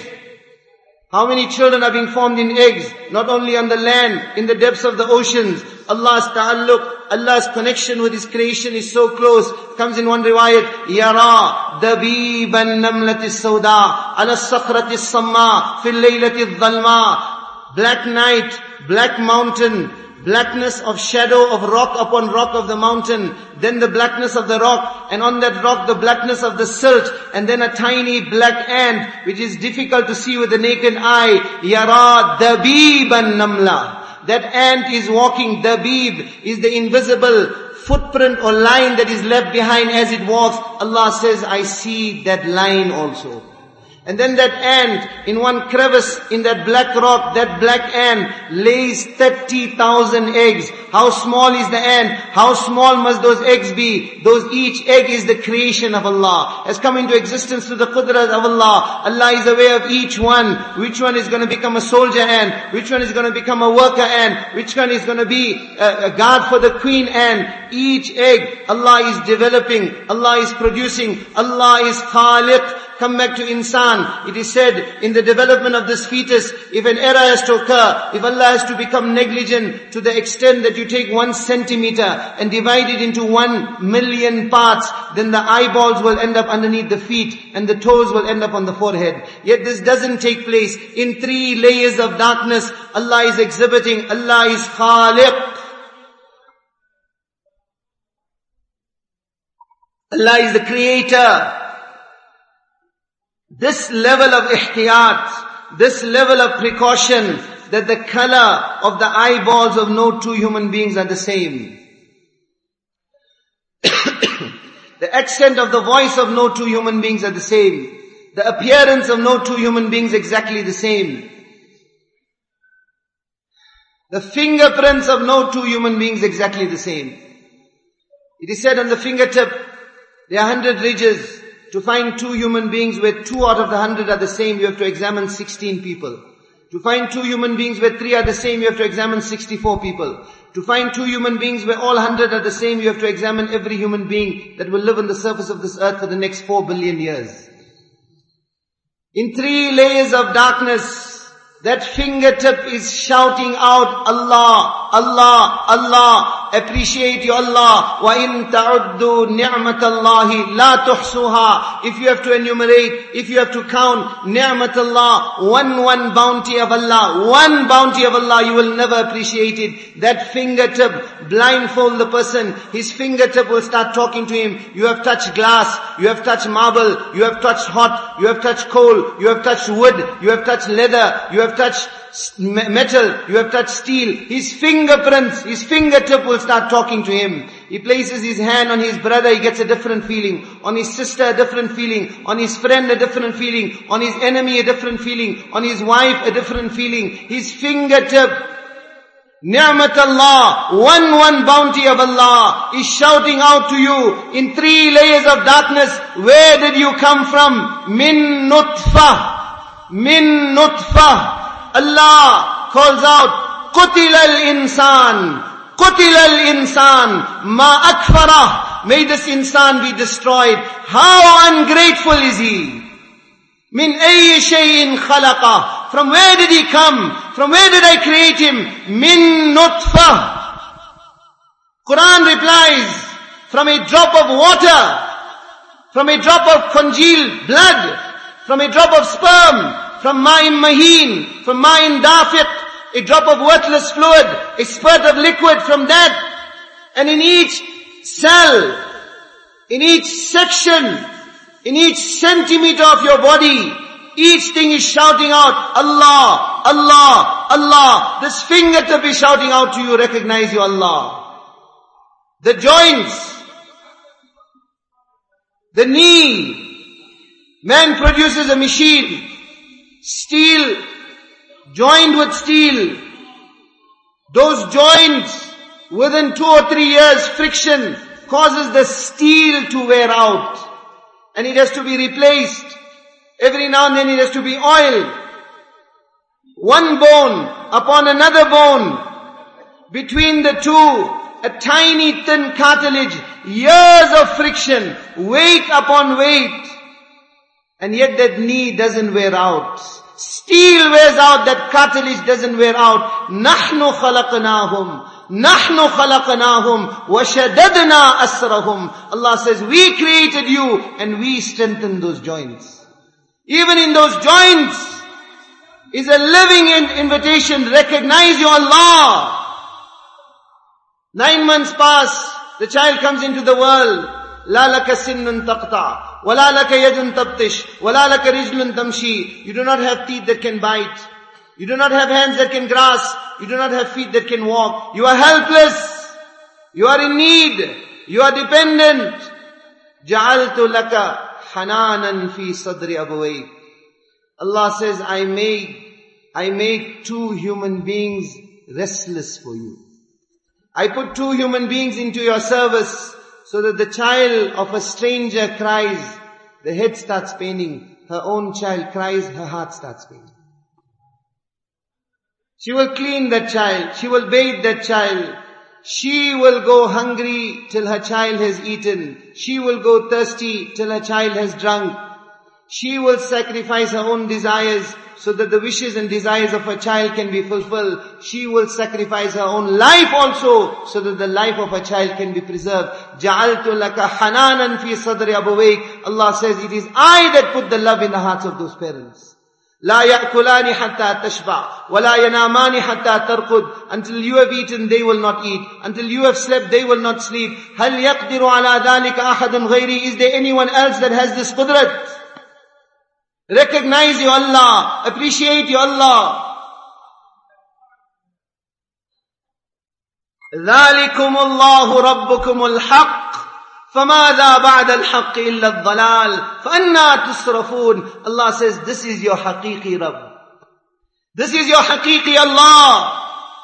How many children are being formed in eggs? Not only on the land, in the depths of the oceans. Allah's ta'alluq, Allah's connection with His creation is so close. Comes in one riwayat, Yara dabiban namlati sawda ala sakrati samma fil laylati dhalma. Black night, black mountain, blackness of shadow of rock upon rock of the mountain, then the blackness of the rock, and on that rock the blackness of the silt, and then a tiny black ant, which is difficult to see with the naked eye. Yara dabiban namla. That ant is walking. Dabib is the invisible footprint or line that is left behind as it walks. Allah says, I see that line also. And then that ant, in one crevice in that black rock, that black ant lays thirty thousand eggs. How small is the ant? How small must those eggs be? Those, each egg is the creation of Allah. Has come into existence through the qudrat of Allah. Allah is aware of each one. Which one is going to become a soldier ant? Which one is going to become a worker ant? Which one is going to be a, a guard for the queen ant? Each egg, Allah is developing. Allah is producing. Allah is Khaliq. come back to insan. It is said in the development of this fetus, if an error has to occur, if Allah has to become negligent to the extent that you take one centimeter and divide it into one million parts, then the eyeballs will end up underneath the feet and the toes will end up on the forehead. Yet this doesn't take place. In three layers of darkness, Allah is exhibiting, Allah is Khaliq. Allah is the creator. This level of ihtiyat, this level of precaution, that the color of the eyeballs of no two human beings are the same. The accent of the voice of no two human beings are the same. The appearance of no two human beings exactly the same. The fingerprints of no two human beings exactly the same. It is said on the fingertip, there are hundred ridges. To find two human beings where two out of the hundred are the same, you have to examine sixteen people. To find two human beings where three are the same, you have to examine sixty-four people. To find two human beings where all hundred are the same, you have to examine every human being that will live on the surface of this earth for the next four billion years. In three layers of darkness, that fingertip is shouting out, Allah, Allah, Allah. Appreciate you, Allah. وَإِن تَعُدُّوا نِعْمَةَ اللَّهِ لَا تُحْصُوهَا. If you have to enumerate, if you have to count, ni'mat Allah, one, one bounty of Allah, one bounty of Allah, you will never appreciate it. That fingertip, blindfold the person, his fingertip will start talking to him. You have touched glass, you have touched marble, you have touched hot, you have touched coal, you have touched wood, you have touched leather, you have touched metal, you have touched steel. His fingerprints, his fingertip will start talking to him. He places his hand on his brother, he gets a different feeling. On his sister, a different feeling. On his friend, a different feeling. On his enemy, a different feeling. On his wife, a different feeling. His fingertip, ni'mat Allah, one one bounty of Allah, is shouting out to you in three layers of darkness. Where did you come from? Min nutfah. Min nutfah. Allah calls out, Qutil al-insan. Qutil al-insan. Ma akfarah. May this insan be destroyed. How ungrateful is he? Min ayyi shay'in khalaqa. From where did he come? From where did I create him? Min nutfah. Quran replies, from a drop of water, from a drop of congealed blood, from a drop of sperm, from ma'in maheen, from ma'in dafiq, a drop of worthless fluid, a spurt of liquid from that. And in each cell, in each section, in each centimeter of your body, each thing is shouting out, Allah, Allah, Allah. This fingertip is shouting out to you, recognize you, Allah. The joints, the knee, man produces a machine, steel, joined with steel. Those joints, within two or three years, friction causes the steel to wear out. And it has to be replaced. Every now and then it has to be oiled. One bone upon another bone. Between the two, a tiny thin cartilage. Years of friction. Weight upon weight. And yet that knee doesn't wear out. Steel wears out, that cartilage doesn't wear out. نَحْنُ خَلَقْنَاهُمْ نَحْنُ خَلَقْنَاهُمْ وَشَدَدْنَا أَسْرَهُمْ. Allah says, we created you and we strengthened those joints. Even in those joints is a living invitation. Recognize you, Allah. Nine months pass, the child comes into the world. لا لك سن تقطع ولا لك يد تبطش ولا لك رجل تمشي. You do not have teeth that can bite. You do not have hands that can grasp. You do not have feet that can walk. You are helpless. You are in need. You are dependent. جعلت لك حنانا في صدر أبويك. Allah says, I made, I made two human beings restless for you. I put two human beings into your service, so that the child of a stranger cries, the head starts paining. Her own child cries, her heart starts paining. She will clean that child. She will bathe that child. She will go hungry till her child has eaten. She will go thirsty till her child has drunk. She will sacrifice her own desires so that the wishes and desires of her child can be fulfilled. She will sacrifice her own life also so that the life of her child can be preserved. جَعَلْتُ لَكَ حَنَانًا فِي صَدْرِ أَبَوَيْكَ. Allah says, it is I that put the love in the hearts of those parents. لا يأكلان حتى تشبع ولا ينامان حتى ترقد. Until you have eaten, they will not eat. Until you have slept, they will not sleep. هل يقدر على ذلك أحد غيري. Is there anyone else that has this qudrat? Recognize your Allah. Appreciate your Allah. ذلكم الله ربكم الحق فماذا بعد الحق إلا الضلال فأنا تصرفون. Allah says, this is your haqiqi Rabb. This is your haqiqi Allah.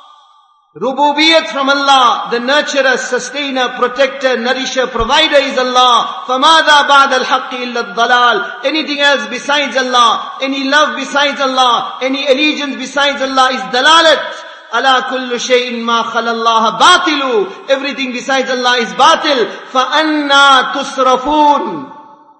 Rububiyat from Allah. The nurturer, sustainer, protector, nourisher, provider is Allah. فَمَاذَا بَعْدَ الْحَقِّ إِلَّا الضَّلَالِ. Anything else besides Allah, any love besides Allah, any allegiance besides Allah is dalalat. أَلَا كُلُّ شَيْءٍ مَا خَلَى اللَّهَ بَاطِلُ. Everything besides Allah is batil. فَأَنَّا تُصْرَفُونَ.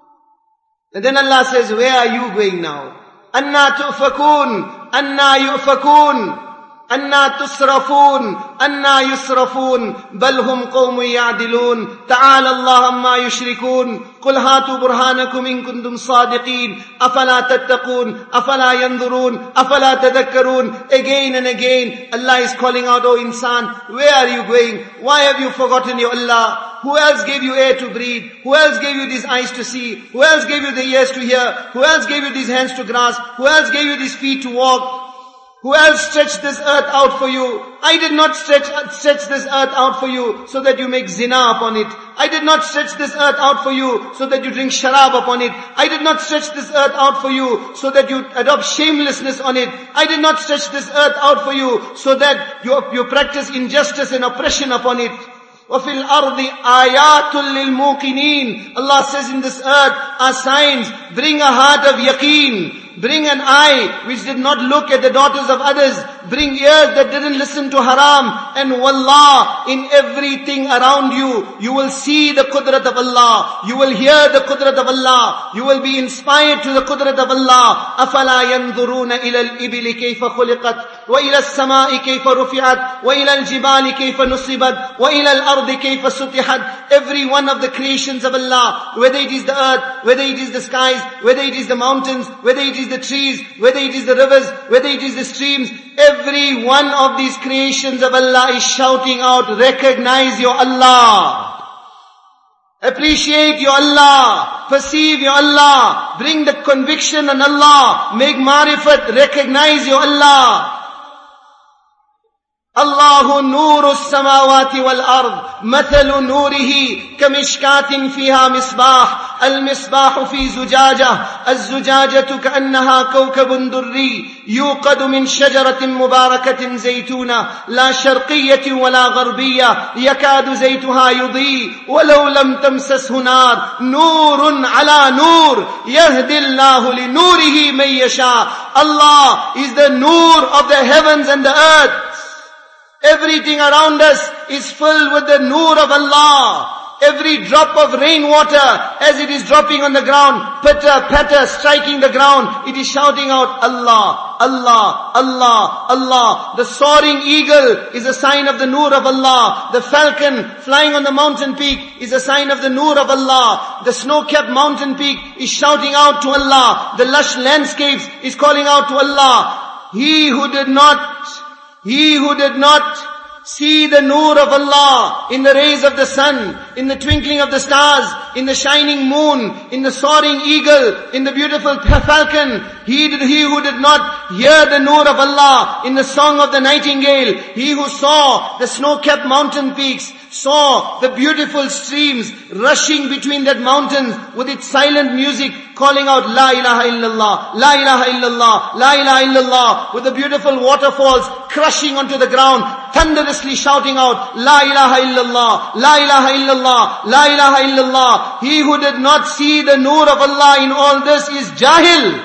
And then Allah says, where are you going now? أَنَّا تُؤْفَكُونَ أَنَّا يُؤْفَكُونَ أَنَّا تُصْرَفُونَ أَنَّا يُصْرَفُونَ بَلْ هُمْ قَوْمٌ يَعْدِلُونَ تَعَالَى اللَّهُ عَمَّا يُشْرِكُونَ قُلْ هَاتُوا بُرْهَانَكُمْ إِن كُنتُمْ صَادِقِينَ أَفَلَا تَتَّقُونَ أَفَلَا يَنظُرُونَ أَفَلَا تَذَكَّرُونَ. Again and again, Allah is calling out, O insan, where are you going? Why have you forgotten your Allah? Who else gave you air to breathe? Who else gave you these eyes to see? Who else gave you the ears to hear? Who else gave you these hands to grasp? Who else gave you these feet to walk? Who else stretched this earth out for you? I did not stretch, stretch this earth out for you so that you make zina upon it. I did not stretch this earth out for you so that you drink sharab upon it. I did not stretch this earth out for you so that you adopt shamelessness on it. I did not stretch this earth out for you so that you, you practice injustice and oppression upon it. وَفِي الْأَرْضِ آيَاتٌ لِلْمُوقِنِينَ. Allah says, in this earth are signs. Bring a heart of yaqeen. Bring an eye which did not look at the daughters of others. Bring ears that didn't listen to haram. And wallah, in everything around you, you will see the qudrat of Allah. You will hear the qudrat of Allah. You will be inspired to the qudrat of Allah. أَفَلَا يَنْظُرُونَ إِلَى الْإِبِلِ كَيْفَ خُلِقَتْ وَإِلَى السَّمَاءِ كَيْفَ رُفِعَتْ وَإِلَى الْجِبَالِ كَيْفَ نُصِبَتْ وَإِلَى الْأَرْضِ كَيْفَ سُطِحَتْ. Every one of the creations of Allah, whether it is the earth, whether it is the skies, whether it is the mountains, whether it is the trees, whether it is the rivers, whether it is the streams, every one of these creations of Allah is shouting out, recognize your Allah. Appreciate your Allah. Perceive your Allah. Bring the conviction on Allah. Make marifat. Recognize your Allah. الله نور السماوات والأرض مثل نوره كمشكاة فيها مصباح المصباح في زجاجة الزجاجة كأنها كوكب دري يوقد من شجرة مباركة زيتونة لا شرقية ولا غربية يكاد زيتها يضيء ولو لم تمسسه نار نور على نور يهدي الله لنوره من يشاء. Allah is the nur of the heavens and the earth. Everything around us is filled with the nur of Allah. Every drop of rainwater, as it is dropping on the ground, patter, patter, striking the ground, it is shouting out, Allah, Allah, Allah, Allah. The soaring eagle is a sign of the nur of Allah. The falcon flying on the mountain peak is a sign of the nur of Allah. The snow-capped mountain peak is shouting out to Allah. The lush landscapes is calling out to Allah. He who did not He who did not see the nur of Allah in the rays of the sun, in the twinkling of the stars, in the shining moon, in the soaring eagle, in the beautiful falcon, he, did, he who did not hear the nur of Allah in the song of the nightingale, he who saw the snow-capped mountain peaks, saw the beautiful streams rushing between that mountains with its silent music calling out La ilaha illallah, La ilaha illallah, La ilaha illallah, with the beautiful waterfalls crushing onto the ground, thunderously shouting out La ilaha illallah, La ilaha illallah, La ilaha illallah. He who did not see the nur of Allah in all this is jahil.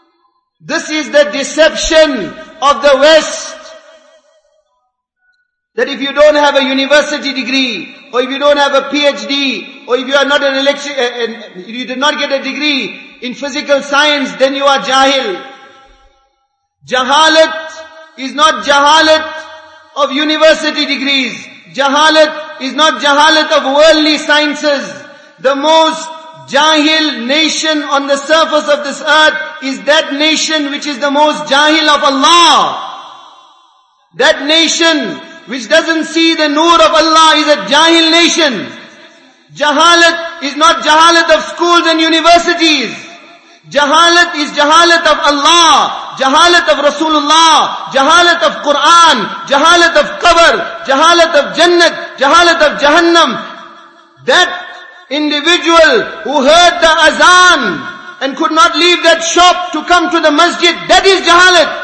This is the deception of the West. That if you don't have a university degree, or if you don't have a PhD, or if you are not an election, uh, uh, you did not get a degree in physical science, then you are jahil. Jahalat is not jahalat of university degrees. Jahalat is not jahalat of worldly sciences. The most jahil nation on the surface of this earth is that nation which is the most jahil of Allah. That nation which doesn't see the nur of Allah is a jahil nation. Jahalat is not jahalat of schools and universities. Jahalat is jahalat of Allah, jahalat of Rasulullah, jahalat of Quran, jahalat of qabr, jahalat of Jannat, jahalat of Jahannam. That individual who heard the azan and could not leave that shop to come to the masjid, that is jahalat.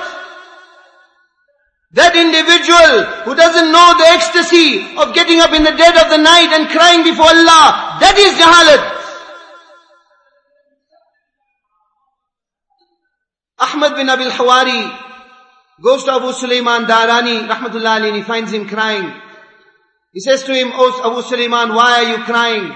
That individual who doesn't know the ecstasy of getting up in the dead of the night and crying before Allah, that is jahalat. Ahmad bin Abil Hawari goes to Abu Sulaiman Darani, rahmatullah alayhi, and he finds him crying. He says to him, "O Abu Sulaiman, why are you crying?"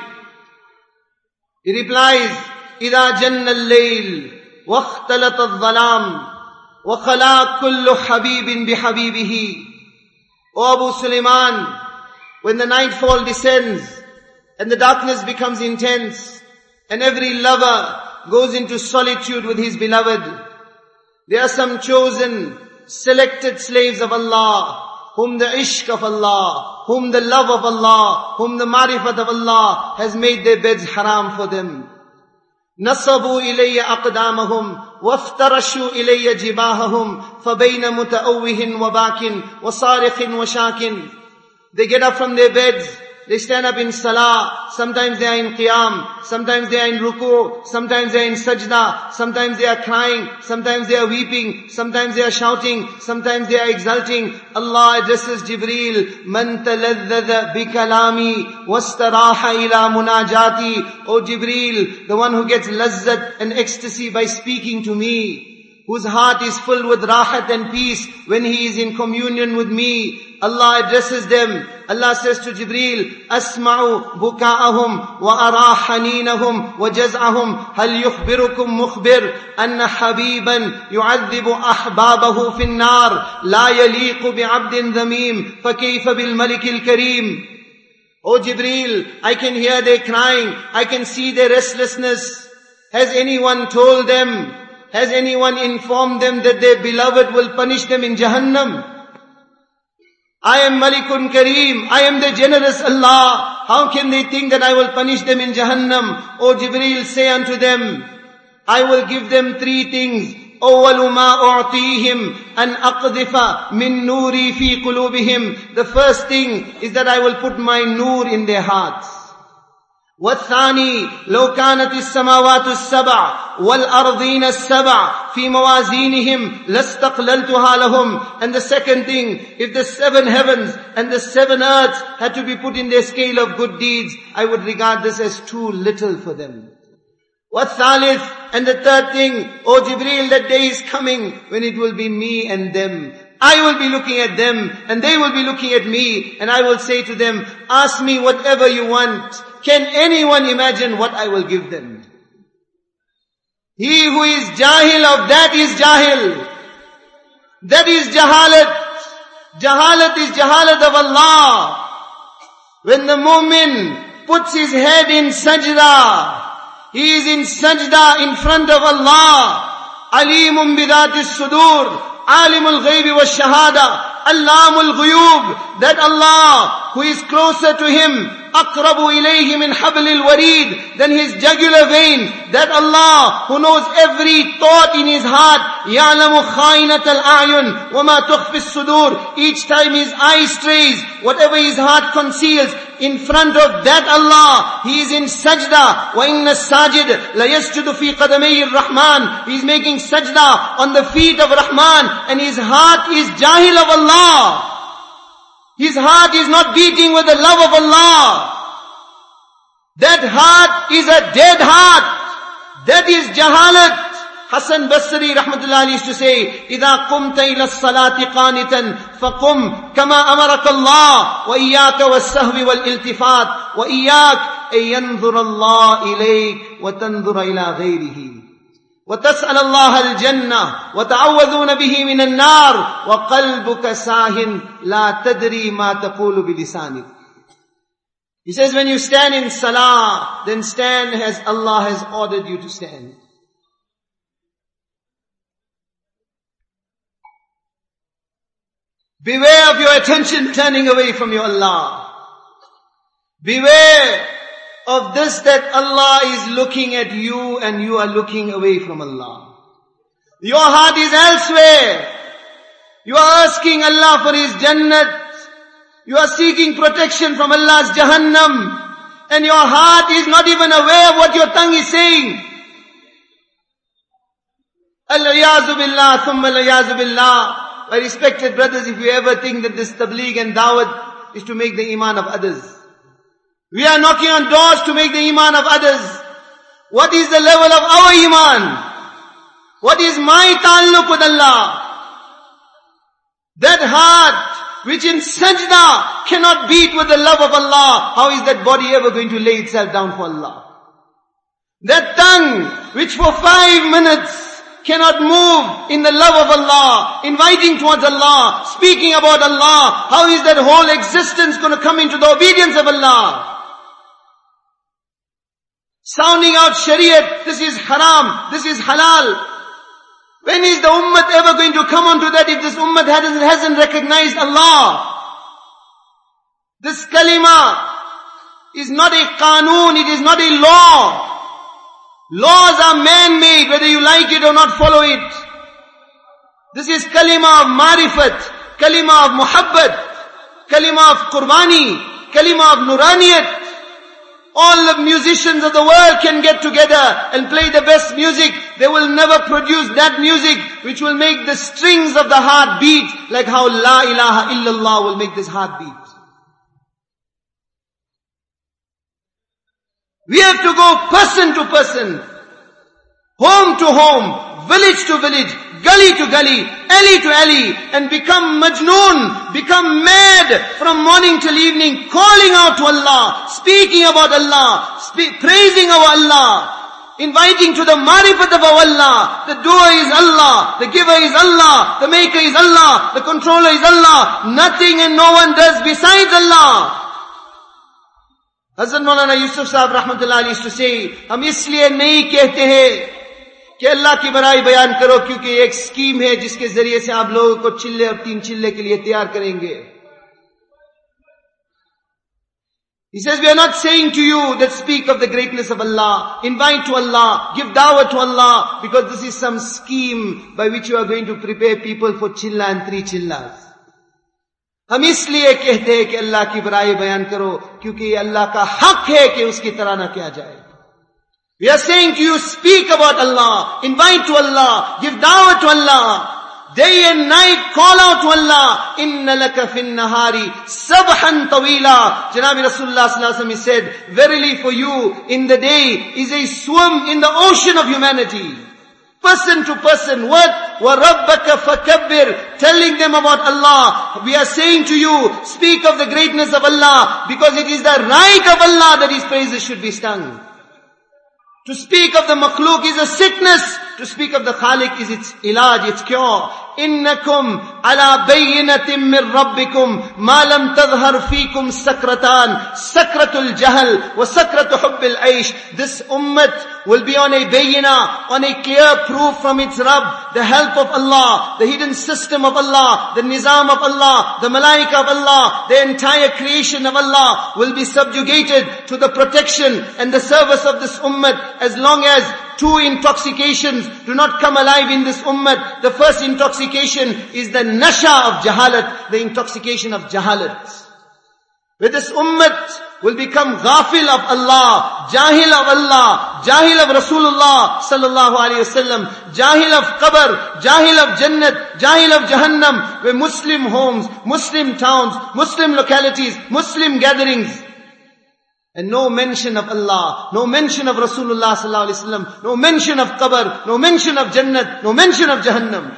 He replies, إِذَا جَنَّ اللَّيْلِ وَاخْتَلَطَ الظَّلَامِ وَخَلَا كُلُّ حَبِيبٍ بِحَبِيبِهِ. O Abu Sulaiman, when the nightfall descends and the darkness becomes intense and every lover goes into solitude with his beloved, there are some chosen, selected slaves of Allah, whom the ishq of Allah, whom the love of Allah, whom the marifat of Allah has made their beds haram for them. نصبوا إلي أقدامهم وافترشوا إلي جباههم فبين متأوه وباك وصارخ وشاك. They get up from their beds, they stand up in salah, sometimes they are in qiyam, sometimes they are in ruku, sometimes they are in sajda, sometimes they are crying, sometimes they are weeping, sometimes they are shouting, sometimes they are exulting. Allah addresses Jibreel, "Man taladhadha bi kalami wastaraha ila munajati." O Jibreel, the one who gets lazzat and ecstasy by speaking to me, whose heart is filled with rahat and peace when he is in communion with me. Allah addresses them. Allah says to Jibreel, "Asma'u buka'ahum wa ara haninahum wa jaz'ahum hal yukhbirukum mukhbir anna habiban yu'adhibu ahbabahu fin nar la yaliqu bi'abdin dhamim fa kayfa bil malikil kareem." O Jibreel, I can hear their crying, I can see their restlessness. Has anyone told them, has anyone informed them that their beloved will punish them in Jahannam? I am Malikun Kareem, I am the generous Allah. How can they think that I will punish them in Jahannam? O Jibreel, say unto them, I will give them three things. أَوَّلُ مَا أُعْطِيهِمْ أَنْ أَقْذِفَ مِن نُورِي فِي قُلُوبِهِمْ. The first thing is that I will put my nur in their hearts. والثاني لو كانت السماوات السبع والأرضين السبع في موازينهم لاستقللتها لهم. And the second thing, if the seven heavens and the seven earths had to be put in their scale of good deeds, I would regard this as too little for them. والثالث, and the third thing, O Jibreel, that day is coming when it will be me and them. I will be looking at them and they will be looking at me, and I will say to them, ask me whatever you want. Can anyone imagine what I will give them? He who is jahil of that is jahil. That is jahalat. Jahalat is jahalat of Allah. When the mu'min puts his head in sajda, he is in sajda in front of Allah. Alimun bidati sudur. Alimul ghaybi wa shahada. Allamul ghuyub. That Allah who is closer to him, aqrabu ilayhi min hablil warid, than his jugular vein. That Allah who knows every thought in his heart. Ya'lamu khayinat al-a'yun wa ma tukhfi as-sudur. Each time his eye strays, whatever his heart conceals, in front of that Allah, he is in sajda. Wa inna as-sajid la yasjudu fi qadamay ar-Rahman. He is making sajda on the feet of Rahman, and his heart is jahil of Allah. His heart is not beating with the love of Allah. That heart is a dead heart. That is jahalat. Hasan Basri rahmatullah alayhi used to say, إِذَا قُمْتَ إِلَى الصَّلَاةِ قَانِتًا فَقُمْ كَمَا أَمَرَكَ اللَّهُ وَإِيَّاكَ وَالسَّهْوِ وَالْإِلْتِفَاتِ وَإِيَّاكَ أَن يَنْظُرَ اللَّهُ إِلَيْكَ وَتَنْظُرَ إِلَى غَيْرِهِ وَتَسْأَلَ اللَّهَ الْجَنَّةَ وَتَعَوَّذُونَ بِهِ مِنَ النَّارِ وَقَلْبُكَ سَاهٍ لَا تَدْرِي مَا تَقُولُ بِلِسَانِكَ. He says, when you stand in salah, then stand as Allah has ordered you to stand. Beware of your attention turning away from your Allah. Beware of this, that Allah is looking at you and you are looking away from Allah. Your heart is elsewhere. You are asking Allah for His Jannat. You are seeking protection from Allah's Jahannam. And your heart is not even aware of what your tongue is saying. Al-Iyazu billah, thumma al-Iyazu billah. My respected brothers, if you ever think that this tabligh and dawat is to make the iman of others, we are knocking on doors to make the iman of others. What is the level of our iman? What is my ta'alluq with Allah? That heart which in sajda cannot beat with the love of Allah, how is that body ever going to lay itself down for Allah? That tongue which for five minutes cannot move in the love of Allah, inviting towards Allah, speaking about Allah, how is that whole existence going to come into the obedience of Allah? Sounding out Shariat, this is haram, this is halal. When is the ummah ever going to come onto that if this ummah hasn't, hasn't recognized Allah? This kalima is not a qanoon, it is not a law. Laws are man-made, whether you like it or not, follow it. This is kalima of marifat, kalima of muhabbat, kalima of qurbani, kalima of nuraniyat. All the musicians of the world can get together and play the best music. They will never produce that music which will make the strings of the heart beat like how La ilaha illallah will make this heart beat. We have to go person to person, home to home, village to village, gully to gully, alley to alley, and become majnoon, become mad from morning till evening, calling out to Allah, speaking about Allah, spe- praising our Allah, inviting to the marifat of our Allah. The doer is Allah, the giver is Allah, the maker is Allah, the controller is Allah. Nothing and no one does besides Allah. Hazrat Maulana Yusuf Sahab Rahmatullah used to say, हम इसलिए नहीं कहते हैं कि अल्लाह की बड़ाई बयान करो क्योंकि एक स्कीम है जिसके जरिए से आप लोगों को चिल्ले और तीन चिल्ले के लिए तैयार करेंगे. He says, we are not saying to you that speak of the greatness of Allah, invite to Allah, give dawah to Allah, because this is some scheme by which you are going to prepare people for chilla and three chillas. हम इसलिए कहते हैं कि अल्लाह की बड़ाई बयान करो क्योंकि ये अल्लाह का हक है कि उसकी तराना किया जाए. We are saying to you, speak about Allah, invite to Allah, give dawah to Allah, day and night call out to Allah. Inna laka fin nahari sabhan tawila. Janabi Rasulullah sallallahu alaihi wasallam said, verily for you in the day is a swim in the ocean of humanity. Person to person, what? وَرَبَّكَ فَكَبِّرْ. Telling them about Allah. We are saying to you, speak of the greatness of Allah, because it is the right of Allah that His praises should be sung. To speak of the makhluk is a sickness. To speak of the Khaliq is its ilaj, its cure. إِنَّكُمْ عَلَى بَيِّنَةٍ مِّن رَبِّكُمْ مَا لَمْ تَظْهَرْ فِيكُمْ سَكْرَتَانِ سَكْرَةُ الْجَهَلِ وَسَكْرَةُ حُبِّ الْعَيْشِ. This ummat will be on a bayina, on a clear proof from its Rabb, the help of Allah, the hidden system of Allah, the nizam of Allah, the malaika of Allah, the entire creation of Allah will be subjugated to the protection and the service of this ummat as long as two intoxications do not come alive in this ummat. The first intoxication is the nasha of jahalat, the intoxication of jahalat. Where this ummat will become ghafil of Allah, jahil of Allah, jahil of Rasulullah sallallahu alayhi wasallam, jahil of qabr, jahil of jannat, jahil of jahannam, where Muslim homes, Muslim towns, Muslim localities, Muslim gatherings And no mention of Allah, no mention of Rasulullah sallallahu alaihi wasallam, no mention of qabr, no mention of Jannat, no mention of Jahannam.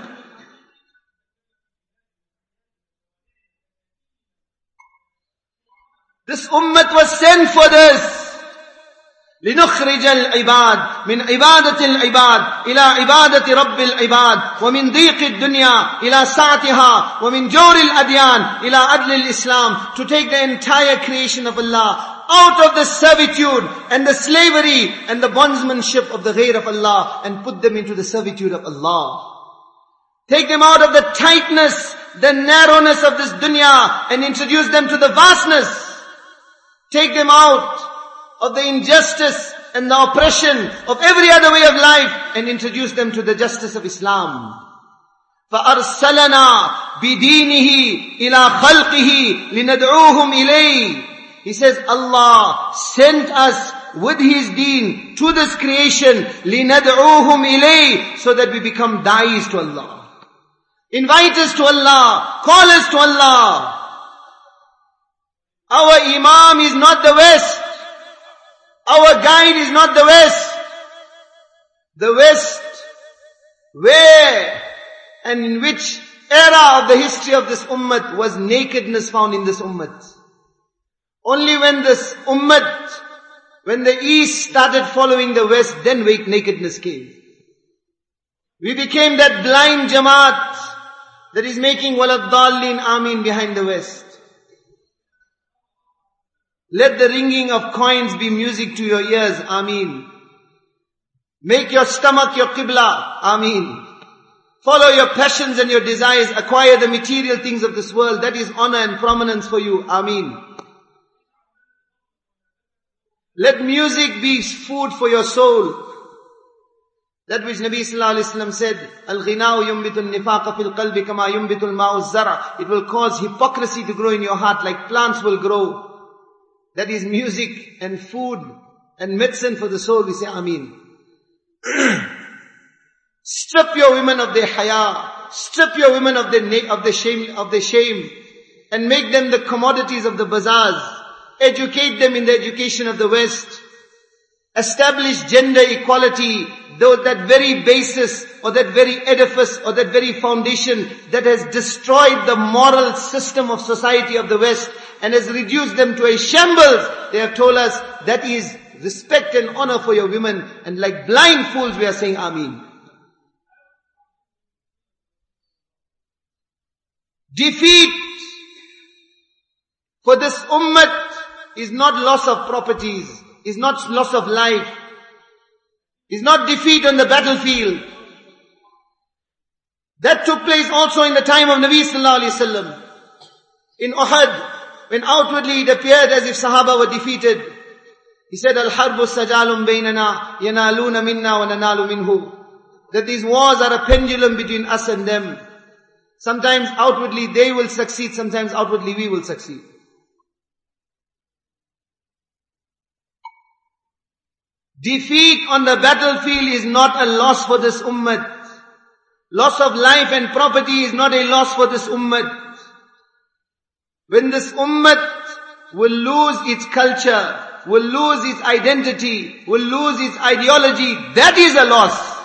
This ummah was sent for this. لنخرج العباد من عبادة العباد إلى عبادة رب العباد ومن ضيق الدنيا إلى سعتها ومن جور الأديان إلى عدل الإسلام, to take the entire creation of Allah out of the servitude and the slavery and the bondsmanship of the ghayr of Allah and put them into the servitude of Allah. Take them out of the tightness, the narrowness of this dunya and introduce them to the vastness. Take them out of the injustice and the oppression of every other way of life and introduce them to the justice of Islam. فَأَرْسَلَنَا بِدِينِهِ إِلَىٰ خَلْقِهِ لِنَدْعُوهُمْ إِلَيْهِ. He says, Allah sent us with His deen to this creation, لِنَدْعُوهُمْ إِلَيْهِ, so that we become da'is to Allah. Invite us to Allah, call us to Allah. Our Imam is not the West. Our guide is not the West. The West, where and in which era of the history of this ummah was nakedness found in this ummah? Only when this ummah, when the East started following the West, then nakedness came. We became that blind Jamaat that is making walad dallin amin behind the West. Let the ringing of coins be music to your ears, Ameen. Make your stomach your qibla, Ameen. Follow your passions and your desires, acquire the material things of this world, that is honor and prominence for you, Ameen. Let music be food for your soul. That which Nabi sallallahu alaihi wasallam said, Al-ghinau yumbitu al-nifaqa fil qalbi kama yumbitu al-ma'u az-zara. It will cause hypocrisy to grow in your heart like plants will grow. That is music and food and medicine for the soul. We say Ameen. Strip your women of their haya. Strip your women of their, of the shame, of their shame. And make them the commodities of the bazaars. Educate them in the education of the West. Establish gender equality. Though that very basis or that very edifice or that very foundation that has destroyed the moral system of society of the West and has reduced them to a shambles, they have told us that is respect and honor for your women, and like blind fools we are saying Ameen. Defeat for this ummah is not loss of properties, is not loss of life, is not defeat on the battlefield. That took place also in the time of Nabi sallallahu alaihi wasallam. In Uhud, when outwardly it appeared as if Sahaba were defeated, he said, Al-harbu sajalum baynana yanaluna minna wa nanalu minhu. That these wars are a pendulum between us and them. Sometimes outwardly they will succeed, sometimes outwardly we will succeed. Defeat on the battlefield is not a loss for this ummah. Loss of life and property is not a loss for this ummah. When this ummah will lose its culture, will lose its identity, will lose its ideology, that is a loss.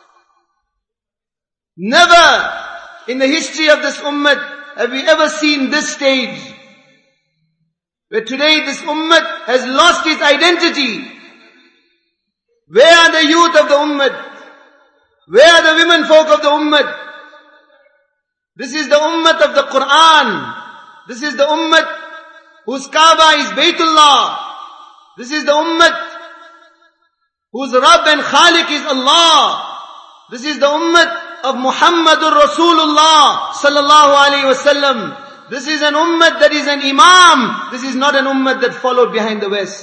Never in the history of this ummah have we ever seen this stage, where today this ummah has lost its identity. Where are the youth of the ummah? Where are the women folk of the ummah? This is the ummah of the Quran. This is the ummah whose Kaaba is Baytullah. This is the ummah whose Rabb and Khaliq is Allah. This is the ummah of Muhammadur Rasulullah sallallahu alaihi wasallam. This is an ummah that is an imam. This is not an ummah that followed behind the West.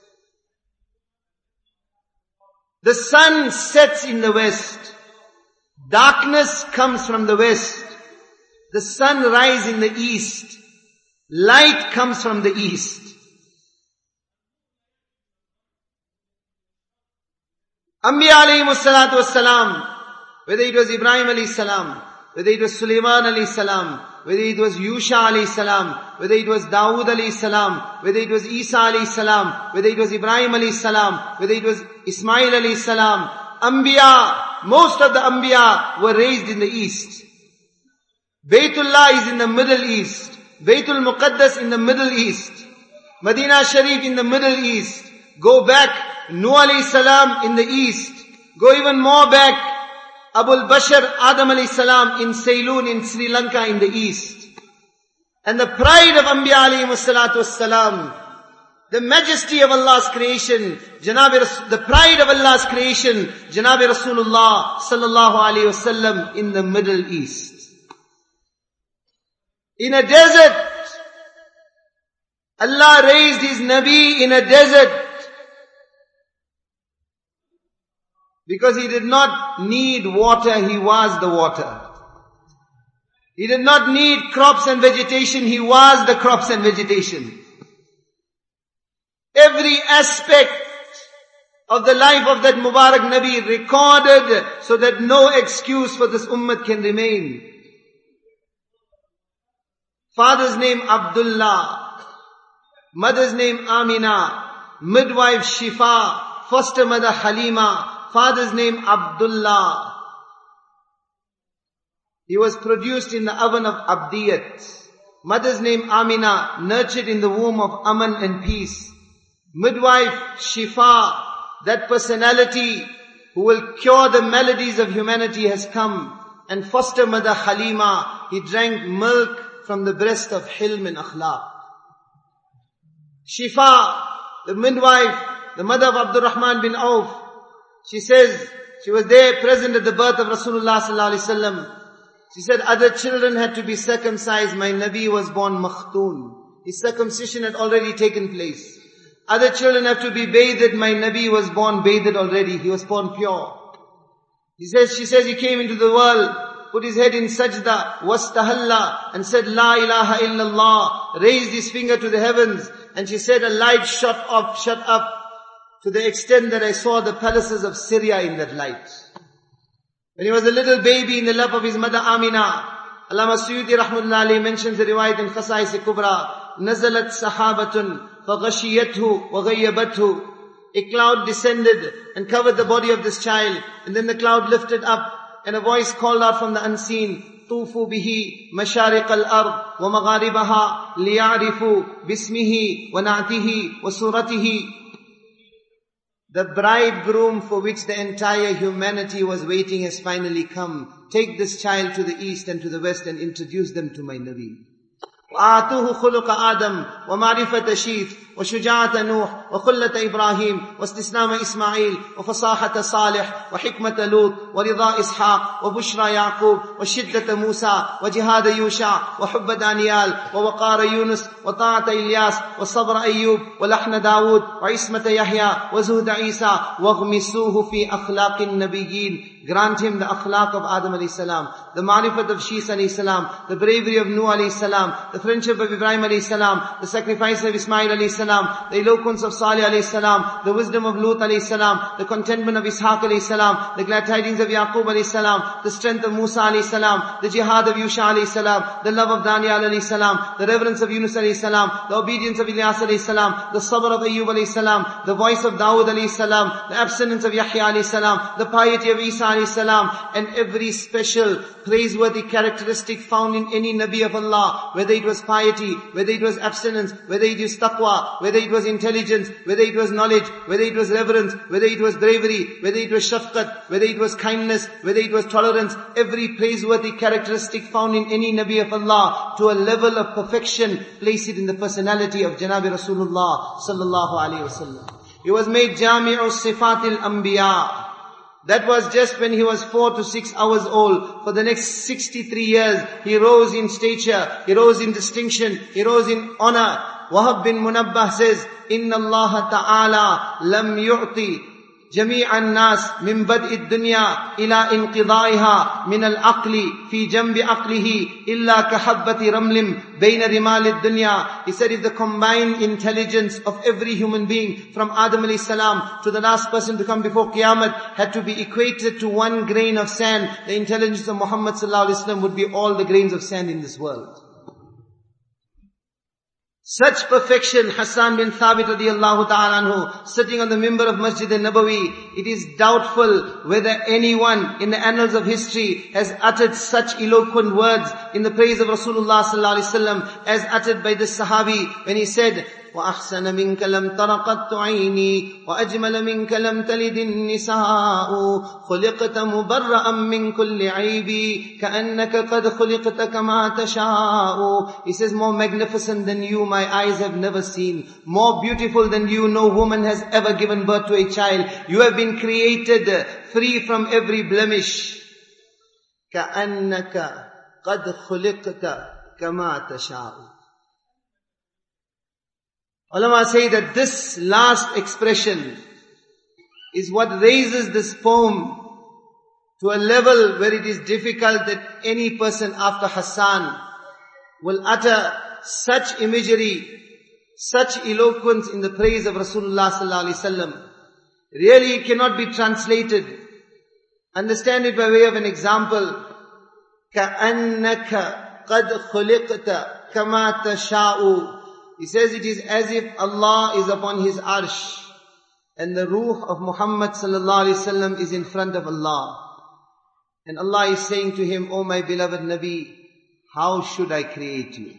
The sun sets in the West. Darkness comes from the West. The sun rises in the East. Light comes from the East. Anbiya alayhi salatu wassalam, whether it was Ibrahim alayhi salam, whether it was Sulaiman alayhi salam, whether it was Yusha alayhi salam, whether it was Dawood alayhi salam, whether it was Isa alayhi salam, whether it was Ibrahim alayhi salam, whether it was Ismail alayhi salam, Anbiya, most of the Anbiya were raised in the east. Baytullah is in the Middle East. Baytul Muqaddas in the Middle East. Medina Sharif in the Middle East. Go back, Nuh alayhi salam in the east. Go even more back, Abul Bashar Adam alayhi salam in Ceylon in Sri Lanka in the east. And the pride of Anbiya alayhi salatu wassalam, the majesty of Allah's creation, Janab, the pride of Allah's creation, Janab Rasulullah sallallahu alayhi wasallam in the Middle East. In a desert, Allah raised His Nabi in a desert. Because He did not need water, He was the water. He did not need crops and vegetation, He was the crops and vegetation. Every aspect of the life of that Mubarak Nabi recorded so that no excuse for this ummah can remain. Father's name Abdullah, mother's name Amina, midwife Shifa, foster mother Halima, father's name Abdullah. He was produced in the oven of Abdiyat. Mother's name Amina, nurtured in the womb of Aman and peace. Midwife Shifa, that personality who will cure the maladies of humanity has come. And foster mother Halima, he drank milk from the breast of Hilm and Akhlaq. Shifa, the midwife, the mother of Abdurrahman bin Auf, she says, she was there present at the birth of Rasulullah sallallahu alaihi wasallam. She said, other children had to be circumcised. My Nabi was born Makhtun. His circumcision had already taken place. Other children have to be bathed. My Nabi was born bathed already. He was born pure. He says, she says he came into the world, put his head in sajda, wastahalla, and said, La ilaha illallah, raised his finger to the heavens, and she said, a light shot up, shot up, to the extent that I saw the palaces of Syria in that light. When he was a little baby in the lap of his mother Amina, Allama Suyuti rahmatullahi alayhi mentions the riwayat in Khasa'is Kubra, Nazalat sahabatun, faghashiyathu wa ghayyabathu. A cloud descended and covered the body of this child, and then the cloud lifted up, and a voice called out from the unseen, طوفوا به مشارق الأرض ومغاربها ليعرفوا باسمه ونعته وصورته. The bridegroom for which the entire humanity was waiting has finally come. Take this child to the east and to the west and introduce them to my Nabi. وآتوه خلق آدم ومعرفة شيث وشجاعة نوح وخلة إبراهيم واستسلام إسماعيل وفصاحة صالح وحكمة لوط ورضا إسحاق وبشرى يعقوب وشدة موسى وجهاد يوشع وحب دانيال ووقار يونس وطاعة إلياس وصبر أيوب ولحن داود وعصمة يحيى وزهد عيسى واغمسوه في أخلاق النبيين. Grant him the akhlaq of Adam alayhi salam, the ma'rifat of Shis alayhi salam, the bravery of Nuh alayhi salam, the friendship of Ibrahim alayhi salam, the sacrifice of Ismail alayhi salam, the eloquence of Salih alayhi salam, the wisdom of Lut alayhi salam, the contentment of Ishaq alayhi salam, the glad tidings of Yaqub alayhi salam, the strength of Musa alayhi salam, the jihad of Yusha alayhi salam, the love of Daniel alayhi salam, the reverence of Yunus alayhi salam, the obedience of Ilyas alayhi salam, the sabr of Ayyub alayhi salam, the voice of Dawood alayhi salam, the abstinence of Yahya alayhi salam, the piety of Isa alayhi salam, and every special praiseworthy characteristic found in any Nabi of Allah, whether it was piety, whether it was abstinence, whether it was taqwa, whether it was intelligence, whether it was knowledge, whether it was reverence, whether it was bravery, whether it was shafqat, whether it was kindness, whether it was tolerance, every praiseworthy characteristic found in any Nabi of Allah to a level of perfection, place it in the personality of Janabi Rasulullah sallallahu alayhi wasallam. He was made Jami'u Sifatil Anbiya. That was just when he was four to six hours old. For the next sixty-three years, he rose in stature, he rose in distinction, he rose in honor. Wahab bin Munabbah says, Inna Allah Ta'ala lam yu'ti جميع الناس من بدء الدنيا إلى انقضائها من العقل في جنب عقله إلا كحبة رمل بين رمال الدنيا. He said if the combined intelligence of every human being from Adam alayhi salam to the last person to come before Qiyamah had to be equated to one grain of sand, the intelligence of Muhammad sallallahu alaihi wasallam would be all the grains of sand in this world. Such perfection, Hassan bin Thabit radiyallahu ta'ala anhu, sitting on the mimbar of Masjid al-Nabawi, it is doubtful whether anyone in the annals of history has uttered such eloquent words in the praise of Rasulullah sallallahu alaihi wasallam as uttered by this Sahabi when he said, وَأَحْسَنَ مِنْكَ لَمْ تَرَقَتْ عَيْنِي وَأَجْمَلَ مِنْكَ لَمْ تَلِدِ النِّسَاءُ خُلِقْتَ مُبَرَّأً مِنْ كُلِّ عَيْبِ كَأَنَّكَ قَدْ خُلِقْتَ كَمَا تَشَاءُ. He says, more magnificent than you my eyes have never seen. More beautiful than you no woman has ever given birth to a child. You have been created free from every blemish. كَأَنَّكَ قَدْ خُلِقْتَ كَمَا تَشَاءُ. Ulama say that this last expression is what raises this poem to a level where it is difficult that any person after Hassan will utter such imagery, such eloquence in the praise of Rasulullah sallallahu alaihi wasallam. Really it cannot be translated. Understand it by way of an example. كَأَنَّكَ قَدْ خُلِقْتَ كَمَا تَشَاءُ. He says it is as if Allah is upon His arsh and the ruh of Muhammad sallallahu alaihi wasallam is in front of Allah. And Allah is saying to him, "O my beloved Nabi, how should I create you?"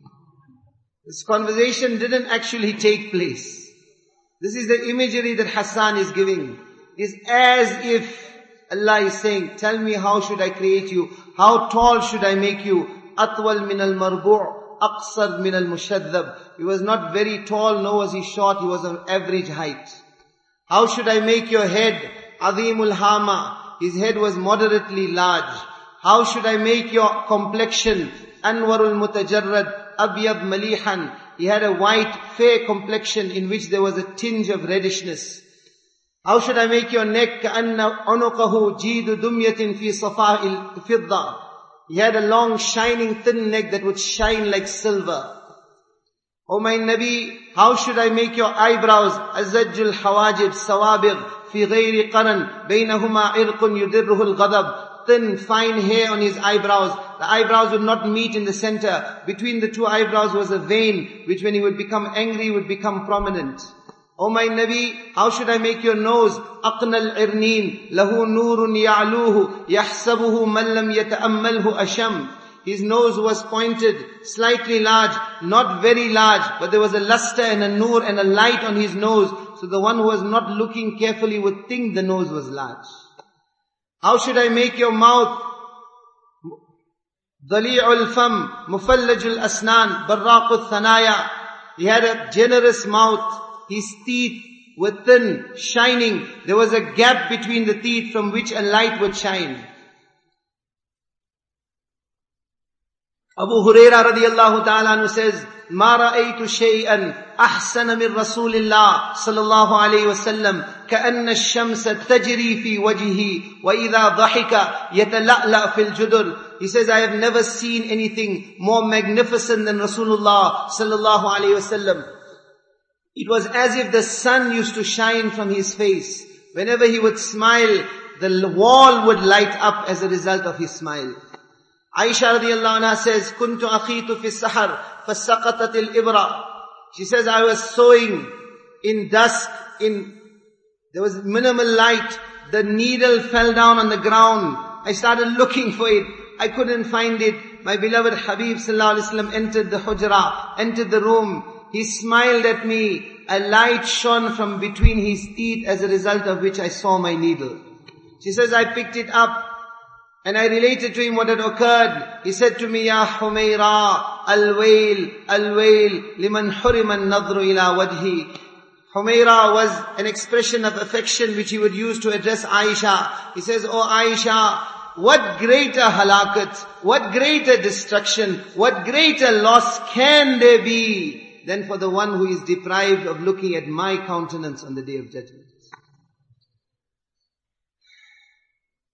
This conversation didn't actually take place. This is the imagery that Hassan is giving. It is as if Allah is saying, "Tell me, how should I create you? How tall should I make you?" Atwal min al-marbu' aqsar min al-mushaddab. He was not very tall, nor was he short, he was of average height. How should I make your head? Azimul hama. His head was moderately large. How should I make your complexion? Anwarul mutajarrad, abyad malihan. He had a white, fair complexion in which there was a tinge of reddishness. How should I make your neck? Ka'anna unuqahu jidu dumyatin fi safa'il fidda. He had a long, shining, thin neck that would shine like silver. O my Nabi, how should I make your eyebrows? Azajjul hawajib sawabir fi ghayri qaran baynahuma irqun yudirruhu al-ghadab. Thin, fine hair on his eyebrows. The eyebrows would not meet in the center. Between the two eyebrows was a vein, which when he would become angry would become prominent. O my Nabi, how should I make your nose? Aqnal irneen, lahu nurun ya'luhu, yahsabuhu man lam yata'ammalhu asham. His nose was pointed, slightly large, not very large, but there was a luster and a nur and a light on his nose. So the one who was not looking carefully would think the nose was large. How should I make your mouth? Dali'ul fam, mufallajul asnan, barraqul thanaya. He had a generous mouth. His teeth were thin, shining. There was a gap between the teeth from which a light would shine. Abu Huraira radiyallahu ta'ala anhu says, "Ma ra'aytu shay'an ahsana min Rasulillah sallallahu alayhi wa sallam ka'anna ash-shamsa tajri fi wajhihi wa idha dhahika yatala'la fil judur." He says, I have never seen anything more magnificent than Rasulullah sallallahu alayhi wa sallam. It was as if the sun used to shine from his face. Whenever he would smile, the wall would light up as a result of his smile. Aisha radiyallahu anha says, "Kuntu akhitu fi sahar, fasaqatat al-ibra." She says, I was sewing in dusk, in, there was minimal light. The needle fell down on the ground. I started looking for it. I couldn't find it. My beloved Habib sallallahu alaihi wasallam entered the hujra, entered the room. He smiled at me. A light shone from between his teeth as a result of which I saw my needle. She says, I picked it up and I related to him what had occurred. He said to me, Ya Humayra, al-wail, al-wail, liman hurima an-nadru ila wajhi. Humayra was an expression of affection which he would use to address Aisha. He says, Oh Aisha, what greater halakat, what greater destruction, what greater loss can there be than for the one who is deprived of looking at my countenance on the Day of Judgment.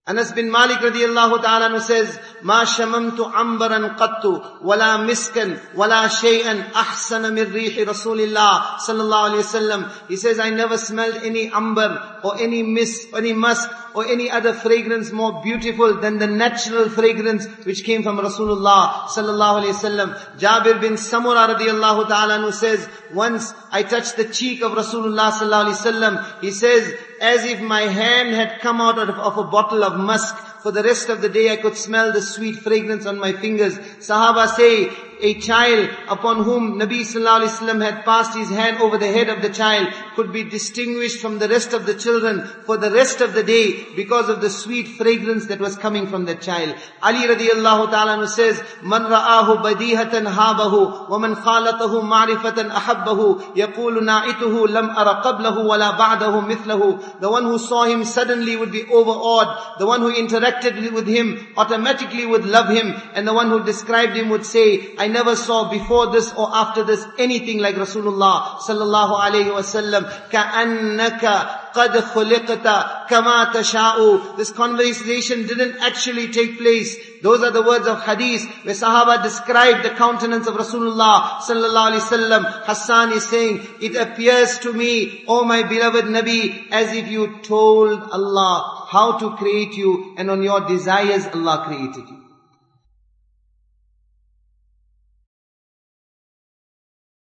Anas bin Malik radiyallahu ta'ala anhu says, "Ma shamamtu ambaran qattu, wala miskan, wala shay'an ahsana min rihi Rasulillah sallallahu alayhi wasallam." He says, I never smelled any amber or any mist, any musk or any other fragrance more beautiful than the natural fragrance which came from Rasulullah sallallahu alayhi wasallam. Jabir bin Samura radiyallahu ta'ala anhu says, once I touched the cheek of Rasulullah sallallahu alayhi wasallam. He says, as if my hand had come out of, of a bottle of musk. For the rest of the day I could smell the sweet fragrance on my fingers. Sahaba say, a child upon whom Nabi sallallahu alaihi wasallam had passed his hand over the head of the child could be distinguished from the rest of the children for the rest of the day because of the sweet fragrance that was coming from the child. Ali radiyallahu ta'ala says, "Man ra'ahu badihatan habahu, wa man khalatahu ma'rifatan ahabbahu, yaqulu na'ituhu lam ara qablahu wa la ba'dahu mithlahu." The one who saw him suddenly would be overawed. The one who interacted with him automatically would love him. And the one who described him would say, I never saw before this or after this anything like Rasulullah sallallahu alayhi wa sallam. كَأَنَّكَ قَدْ خُلِقْتَ كَمَا تَشَاءُ. This conversation didn't actually take place. Those are the words of hadith where Sahaba described the countenance of Rasulullah sallallahu alayhi wa sallam. Hassan is saying, it appears to me, O my beloved Nabi, as if you told Allah how to create you and on your desires Allah created you.